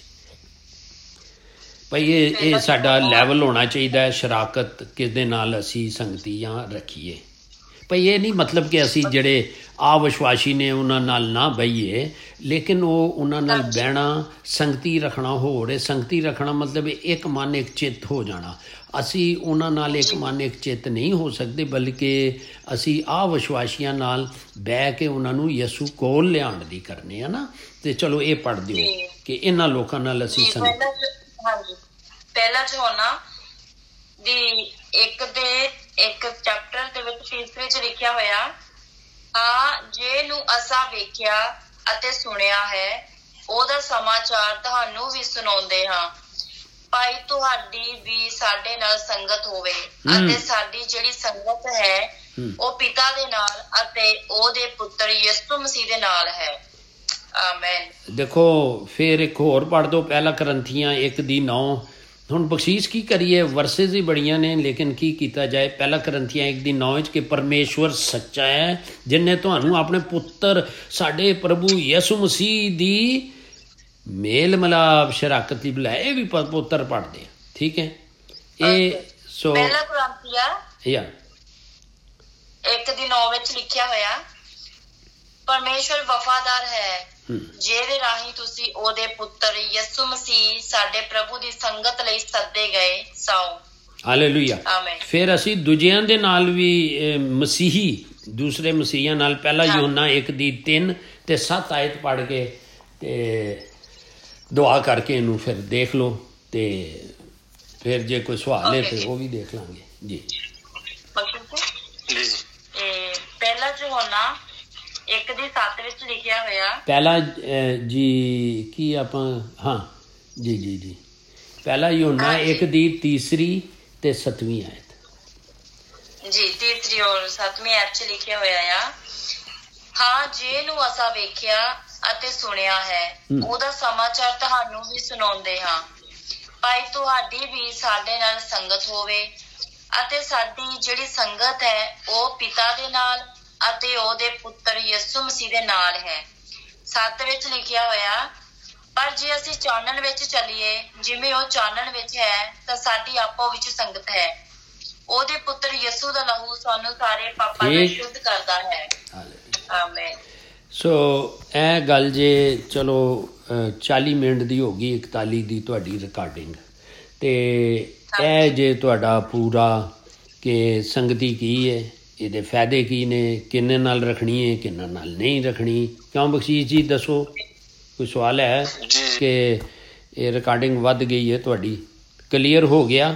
ਭਈ ਇਹ ਇਹ ਸਾਡਾ ਲੈਵਲ ਹੋਣਾ ਚਾਹੀਦਾ ਹੈ, ਸ਼ਰਾਕਤ ਕਿਸ ਦੇ ਨਾਲ ਅਸੀਂ ਸੰਗਤੀਆਂ ਰੱਖੀਏ। ਭਈ ਇਹ ਨਹੀਂ ਮਤਲਬ ਕਿ ਅਸੀਂ ਜਿਹੜੇ ਅਵਿਸ਼ਵਾਸੀ ਨੇ ਉਹਨਾਂ ਨਾਲ ਨਾ ਬਹੀਏ, ਲੇਕਿਨ ਉਹ ਉਹਨਾਂ ਨਾਲ ਬਹਿਣਾ, ਸੰਗਤੀ ਰੱਖਣਾ ਹੋਰ ਹੈ। ਸੰਗਤੀ ਰੱਖਣਾ ਮਤਲਬ ਇੱਕ ਮਨ ਇੱਕ ਚਿੱਤ ਹੋ ਜਾਣਾ। ਅਸੀਂ ਉਹਨਾਂ ਨਾਲ ਇੱਕ ਮਨ ਇੱਕ ਚਿੱਤ ਨਹੀਂ ਹੋ ਸਕਦੇ, ਬਲਕਿ ਅਸੀਂ ਅਵਿਸ਼ਵਾਸੀਆਂ ਨਾਲ ਬਹਿ ਕੇ ਉਹਨਾਂ ਨੂੰ ਯਿਸੂ ਕੋਲ ਲਿਆਉਣ ਦੀ ਕਰਨੀ ਹੈ ਨਾ। ਤੇ ਚਲੋ ਇਹ ਪੜ੍ਹ ਦਿਓ ਕਿ ਇਹਨਾਂ ਲੋਕਾਂ ਨਾਲ ਅਸੀਂ ਸੰਗਤ। ਹਾਂਜੀ, ਪਹਿਲਾ ਯਹੋਨਾ ਦੀ ਇੱਕ ਦੇ ਇੱਕ ਚੈਪਟਰ ਦੇ ਵਿੱਚ ਤੀਸਰੇ ਚ ਲਿਖਿਆ ਹੋਇਆ, ਹਾਂ ਜੇ ਨੂੰ ਅਸਾਂ ਵੇਖਿਆ ਅਤੇ ਸੁਣਿਆ ਹੈ, ਉਹਦਾ ਸਮਾਚਾਰ ਤੁਹਾਨੂੰ ਵੀ ਸੁਣਾਉਂਦੇ ਹਾਂ, ਭਾਈ ਤੁਹਾਡੀ ਵੀ ਸਾਡੇ ਨਾਲ ਸੰਗਤ ਹੋਵੇ, ਅਤੇ ਸਾਡੀ ਜਿਹੜੀ ਸੰਗਤ ਹੈ ਉਹ ਪਿਤਾ ਦੇ ਨਾਲ ਅਤੇ ਉਹਦੇ ਪੁੱਤਰ ਯਿਸੂ ਮਸੀਹ ਦੇ ਨਾਲ ਹੈ। ਆਮੇਨ। ਦੇਖੋ ਫਿਰ ਇੱਕ ਹੋਰ ਪੜ੍ਹ ਦਿਓ, ਪਹਿਲਾ ਕਰੰਥੀਆਂ ਇੱਕ ਦੀ ਨੌ। ਹੁਣ ਬਖਸ਼ੀਸ਼ ਕੀ ਕਰੀਏ, ਵਰਸਿਸ ਹੀ ਬੜੀਆਂ ਨੇ, ਲੇਕਿਨ ਕੀ ਕੀਤਾ ਜਾਏ। ਪਹਿਲਾ ਕਰੰਥੀਆਂ ਇੱਕ ਦੀ ਨੌ ਵਿੱਚ ਕਿ ਪਰਮੇਸ਼ਵਰ ਸੱਚਾ ਹੈ, ਜਿਹਨੇ ਤੁਹਾਨੂੰ ਆਪਣੇ ਪੁੱਤਰ ਸਾਡੇ ਪ੍ਰਭੂ ਯਿਸੂ ਮਸੀਹ ਦੀ ਮੇਲ ਮਿਲਾਪ ਸ਼ਰਾਕਤ ਦੀ ਬੁਲਾਇਆ। ਇਹ ਵੀ ਪ- ਪੁੱਤਰ ਪੜ੍ਹਦੇ ਆ, ਠੀਕ ਹੈ। ਇਹ ਸੋ ਪਹਿਲਾ ਕੁਰਾਂਤੀਆ ਯਾ ਇੱਕ ਦੀ ਨੌ ਵਿੱਚ ਲਿਖਿਆ ਹੋਇਆ, ਪਰਮੇਸ਼ਵਰ ਵਫਾਦਾਰ ਹੈ ਜਿਹਦੇ ਰਾਹੀਂ ਤੁਸੀਂ ਉਹਦੇ ਪੁੱਤਰ ਯਿਸੂ ਮਸੀਹ ਸਾਡੇ ਪ੍ਰਭੂ ਦੀ ਸੰਗਤ ਲਈ ਸੱਦੇ ਗਏ ਸੋ। ਹਾਲੇਲੂਇਆ। ਆਮੇਨ। ਫਿਰ ਅਸੀਂ ਦੂਜਿਆਂ ਦੇ ਨਾਲ ਵੀ ਅਹ, ਮਸੀਹੀ ਦੂਸਰੇ ਮਸੀਹਾਂ ਨਾਲ ਪਹਿਲਾ ਯੋਹਨਾ ਇੱਕ ਦੀ ਤਿੰਨ ਤੇ ਸੱਤ ਆਇਤ ਪੜ੍ਹ ਕੇ ਤੇ ਦੁਆ ਕਰਕੇ ਇਹਨੂੰ ਫਿਰ ਦੇਖ ਲਓ, ਤੇ ਫਿਰ ਜੇ ਕੋਈ ਸਵਾਲ ਹੈ ਤੇ ਉਹ ਵੀ ਦੇਖ ਲਾਂਗੇ ਜੀ। ਜੀ ਜੀ ਇਹ ਪਹਿਲਾ ਯੋਹਨਾ ਇੱਕ ਦੀ ਸੱਤ ਵਿੱਚ ਲਿਖਿਆ ਹੋਇਆ, ਪਹਿਲਾ ਅਹ, ਜੀ ਕੀ ਆਪਾਂ ਹਾਂ ਜੀ ਜੀ ਜੀ ਪਹਿਲਾ ਯੋਹਨਾ ਇੱਕ ਦੀ ਤੀਸਰੀ ਤੇ ਸੱਤਵੀਂ ਆਇਤ ਜੀ ਤੀਸਰੀ ਔਰ ਸੱਤਵੀਂ ਐਤ ਚ ਲਿਖਿਆ ਹੋਇਆ ਆ, ਹਾਂ ਜੇ ਨੂੰ ਅਸਾਂ ਵੇਖਿਆ ਅਤੇ ਸੁਣਿਆ ਹੈ ਉਹਦਾ ਸਮਾਚਾਰ ਤੁਹਾਨੂੰ ਵੀ ਸੁਣਾਉਂਦੇ ਹਾਂ, ਭਾਈ ਤੁਹਾਡੀ ਵੀ ਸਾਡੇ ਨਾਲ ਸੰਗਤ ਹੋਵੇ, ਅਤੇ ਸਾਡੀ ਜਿਹੜੀ ਸੰਗਤ ਹੈ ਉਹ ਪਿਤਾ ਦੇ ਨਾਲ ਅਤੇ ਉਹਦੇ ਪੁੱਤਰ ਯਿਸੂ ਮਸੀਹ ਦੇ ਨਾਲ ਹੈ। ਸੱਤ ਵਿੱਚ ਲਿਖਿਆ ਹੋਇਆ, ਪਰ ਜੇ ਅਸੀਂ ਚਾਨਣ ਵਿੱਚ ਚੱਲੀਏ ਜਿਵੇਂ ਉਹ ਚਾਨਣ ਵਿੱਚ ਹੈ ਤਾਂ ਸਾਡੀ ਆਪੋ ਵਿੱਚ ਸੰਗਤ ਹੈ। ਉਹਦੇ ਪੁੱਤਰ ਯਿਸੂ ਦਾ ਲਹੂ ਸਾਨੂੰ ਸਾਰੇ ਪਾਪਾਂ ਤੋਂ ਸ਼ੁੱਧ ਕਰਦਾ ਹੈ। ਆਮੇਨ। ਸੋ ਇਹ ਗੱਲ ਜੇ ਚਲੋ ਚਾਲੀ ਮਿੰਟ ਦੀ ਹੋ ਗਈ, ਇਕਤਾਲੀ ਦੀ ਤੁਹਾਡੀ ਰਿਕਾਰਡਿੰਗ, ਤੇ ਇਹ ਜੇ ਤੁਹਾਡਾ ਪੂਰਾ ਕਿ ਸੰਗਤੀ ਕੀ ਹੈ, ਇਹਦੇ ਫਾਇਦੇ ਕੀ ਨੇ, ਕਿੰਨੇ ਨਾਲ ਰੱਖਣੀ ਹੈ, ਕਿੰਨਾ ਨਾਲ ਨਹੀਂ ਰੱਖਣੀ। ਕਿਉਂ ਬਖਸ਼ੀਸ਼ ਜੀ ਦੱਸੋ, ਕੋਈ ਸਵਾਲ ਹੈ ਕਿ ਇਹ ਰਿਕਾਰਡਿੰਗ ਵੱਧ ਗਈ ਹੈ ਤੁਹਾਡੀ, ਕਲੀਅਰ ਹੋ ਗਿਆ?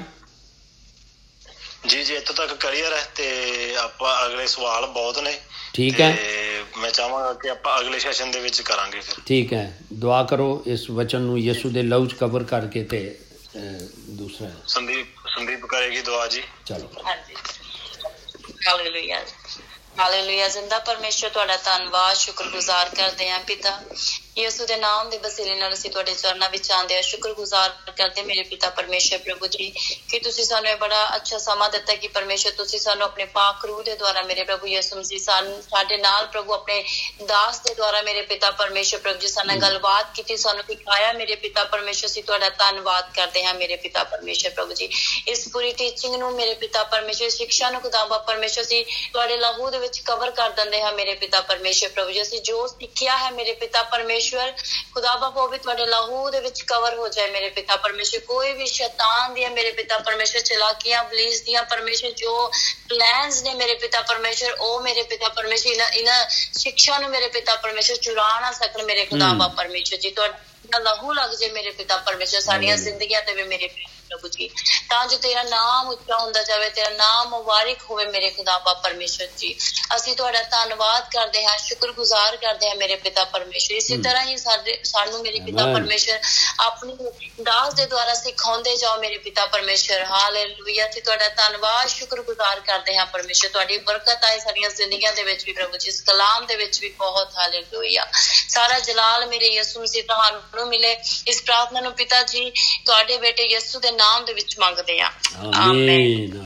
ਜੀ ਜੀ ਇੱਥੋਂ ਤੱਕ ਕਲੀਅਰ ਹੈ, ਤੇ ਆਪਾਂ ਅਗਲੇ ਸਵਾਲ ਬਹੁਤ ਨੇ, ਠੀਕ ਹੈ। ਮੈਂ ਚਾਹਾਂਗਾ ਕਿ ਆਪਾਂ ਅਗਲੇ ਸੈਸ਼ਨ ਦੇ ਵਿੱਚ ਕਰਾਂਗੇ ਫਿਰ। ਠੀਕ ਹੈ, ਦੁਆ ਕਰੋ ਇਸ ਵਚਨ ਨੂੰ ਯਿਸੂ ਦੇ ਲਹੂ 'ਚ ਕਵਰ ਕਰਕੇ, ਤੇ ਦੂਸਰਾ ਸੰਦੀਪ ਸੰਦੀਪ ਕਰੇਗੀ ਦੁਆ ਜੀ। ਚਲੋ ਹਾਂਜੀ। Hallelujah hallelujah. ਜ਼ਿੰਦਾ ਪਰਮੇਸ਼ਰ ਤੁਹਾਡਾ ਧੰਨਵਾਦ ਸ਼ੁਕਰਗੁਜ਼ਾਰ ਕਰਦੇ ਹਾਂ ਪਿਤਾ ਯਿਸੂ ਦੇ ਨਾਮ ਦੇ ਵਸੀਲੇ ਨਾਲ ਅਸੀਂ ਤੁਹਾਡੇ ਚਰਨਾਂ ਵਿੱਚ ਆਉਂਦੇ ਹਾਂ। ਸ਼ੁਕਰਗੁਜ਼ਾਰ ਕਰਦੇ ਮੇਰੇ ਪਿਤਾ ਪਰਮੇਸ਼ਰ ਪ੍ਰਭੂ ਜੀ ਕਿ ਤੁਸੀਂ ਸਾਨੂੰ ਇਹ ਬੜਾ ਅੱਛਾ ਸਮਾਂ ਦਿੱਤਾ ਕਿ ਪਰਮੇਸ਼ਰ ਤੁਸੀਂ ਸਾਨੂੰ ਆਪਣੇ ਪਾਕ ਰੂਹ ਦੇ ਦੁਆਰਾ ਮੇਰੇ ਪ੍ਰਭੂ ਯਿਸੂ ਮਸੀਹ ਸਾਨੂੰ ਸਾਡੇ ਨਾਲ ਪ੍ਰਭੂ ਆਪਣੇ ਦਾਸ ਦੇ ਦੁਆਰਾ ਮੇਰੇ ਪਿਤਾ ਪਰਮੇਸ਼ਰ ਪ੍ਰਭੂ ਜੀ ਸਾਡੇ ਨਾਲ ਗੱਲਬਾਤ ਕੀਤੀ, ਸਾਨੂੰ ਸਿਖਾਇਆ ਮੇਰੇ ਪਿਤਾ ਪਰਮੇਸ਼ਰ। ਅਸੀਂ ਤੁਹਾਡਾ ਧੰਨਵਾਦ ਕਰਦੇ ਹਾਂ ਮੇਰੇ ਪਿਤਾ ਪਰਮੇਸ਼ਰ ਪ੍ਰਭੂ ਜੀ। ਇਸ ਪੂਰੀ ਟੀਚਿੰਗ ਨੂੰ ਮੇਰੇ ਪਿਤਾ ਪਰਮੇਸ਼ਰ, ਸਿੱਖਿਆ ਨੂੰ ਖੁਦਾਵਾ ਪਰਮੇਸ਼ਰ ਅਸੀਂ ਤੁਹਾਡੇ ਲਹੂ ਦੇ ਵਿੱਚ ਕਵਰ ਕਰ ਦਿੰਦੇ ਹਾਂ ਮੇਰੇ ਪਿਤਾ ਪਰਮੇਸ਼ਰ ਪ੍ਰਭੂ ਜੀ। ਅਸੀਂ ਜੋ ਸਿੱਖਿਆ ਹੈ ਮੇਰੇ ਪਿਤਾ ਪਰਮੇਸ਼ਰ ਖੁਦਾ ਬਾਪੂ ਵੀ ਤੁਹਾਡੇ ਲਹੂ ਦੇ ਵਿੱਚ ਕਵਰ ਹੋ ਜਾਏ ਮੇਰੇ ਪਿਤਾ ਪਰਮੇਸ਼ਰ। ਕੋਈ ਵੀ ਸ਼ੈਤਾਨ ਦੀਆਂ ਮੇਰੇ ਪਿਤਾ ਪਰਮੇਸ਼ਰ ਚਲਾਕੀਆਂ ਬਲੀਸ ਦੀਆਂ ਪਰਮੇਸ਼ਰ ਜੋ ਪਲਾਨਸ ਨੇ ਮੇਰੇ ਪਿਤਾ ਪਰਮੇਸ਼ਰ, ਉਹ ਮੇਰੇ ਪਿਤਾ ਪਰਮੇਸ਼ਰ ਇਹਨਾਂ ਇਹਨਾਂ ਸਿੱਖਿਆ ਨੂੰ ਮੇਰੇ ਪਿਤਾ ਪਰਮੇਸ਼ਰ ਚੁਰਾ ਨਾ ਸਕਣ ਮੇਰੇ ਖੁਦਾ ਬਾਪ ਪਰਮੇਸ਼ਰ ਜੀ। ਤੁਹਾਡਾ ਲਹੂ ਲੱਗ ਜਾਏ ਮੇਰੇ ਪਿਤਾ ਪਰਮੇਸ਼ਰ ਸਾਡੀਆਂ ਜ਼ਿੰਦਗੀਆਂ ਤੇ ਵੀ ਮੇਰੇ ਪ੍ਰਭੂ ਜੀ, ਤਾਂ ਜੋ ਤੇਰਾ ਨਾਮ ਉੱਚਾ ਹੁੰਦਾ ਜਾਵੇ, ਤੇਰਾ ਨਾਮ ਮੁਬਾਰਕ ਹੋਵੇ ਮੇਰੇ ਖੁਦਾ ਬਾਪ ਪਰਮੇਸ਼ਰ ਜੀ। ਅਸੀਂ ਤੁਹਾਡਾ ਧੰਨਵਾਦ ਕਰਦੇ ਹਾਂ, ਸ਼ੁਕਰਗੁਜ਼ਾਰ ਕਰਦੇ ਹਾਂ ਮੇਰੇ ਪਿਤਾ ਪਰਮੇਸ਼ਰ। ਇਸੇ ਤਰ੍ਹਾਂ ਹੀ ਸਾਡੇ ਸਾਨੂੰ ਮੇਰੇ ਪਿਤਾ ਪਰਮੇਸ਼ਰ ਆਪਣੀ ਦਾਸ ਦੇ ਦੁਆਰਾ ਸਿਖਾਉਂਦੇ ਜਾਓ ਮੇਰੇ ਪਿਤਾ ਪਰਮੇਸ਼ਰ। ਹਾਲੇਲੂਇਆ। ਅਸੀਂ ਤੁਹਾਡਾ ਧੰਨਵਾਦ ਸ਼ੁਕਰਗੁਜ਼ਾਰ ਕਰਦੇ ਹਾਂ ਪਰਮੇਸ਼ਰ। ਤੁਹਾਡੀ ਬਰਕਤ ਆਏ ਸਾਡੀਆਂ ਜ਼ਿੰਦਗੀਆਂ ਦੇ ਵਿੱਚ ਵੀ ਪ੍ਰਭੂ ਜੀ, ਇਸ ਕਲਾਮ ਦੇ ਵਿੱਚ ਵੀ ਬਹੁਤ। ਹਾਲੇਲੂਇਆ। ਸਾਰਾ ਜਲਾਲ ਮੇਰੇ ਯਿਸੂ ਮਸੀਹ ਤੁਹਾਨੂੰ ਮਿਲੇ। ਇਸ ਪ੍ਰਾਰਥਨਾ ਨੂੰ ਪਿਤਾ ਜੀ ਤੁਹਾਡੇ ਬੇਟੇ ਯਿਸੂ ਦੇ ਨਾਮ ਦੇ ਵਿੱਚ ਮੰਗਦੇ ਹਾਂ। ਆਮੀਨ।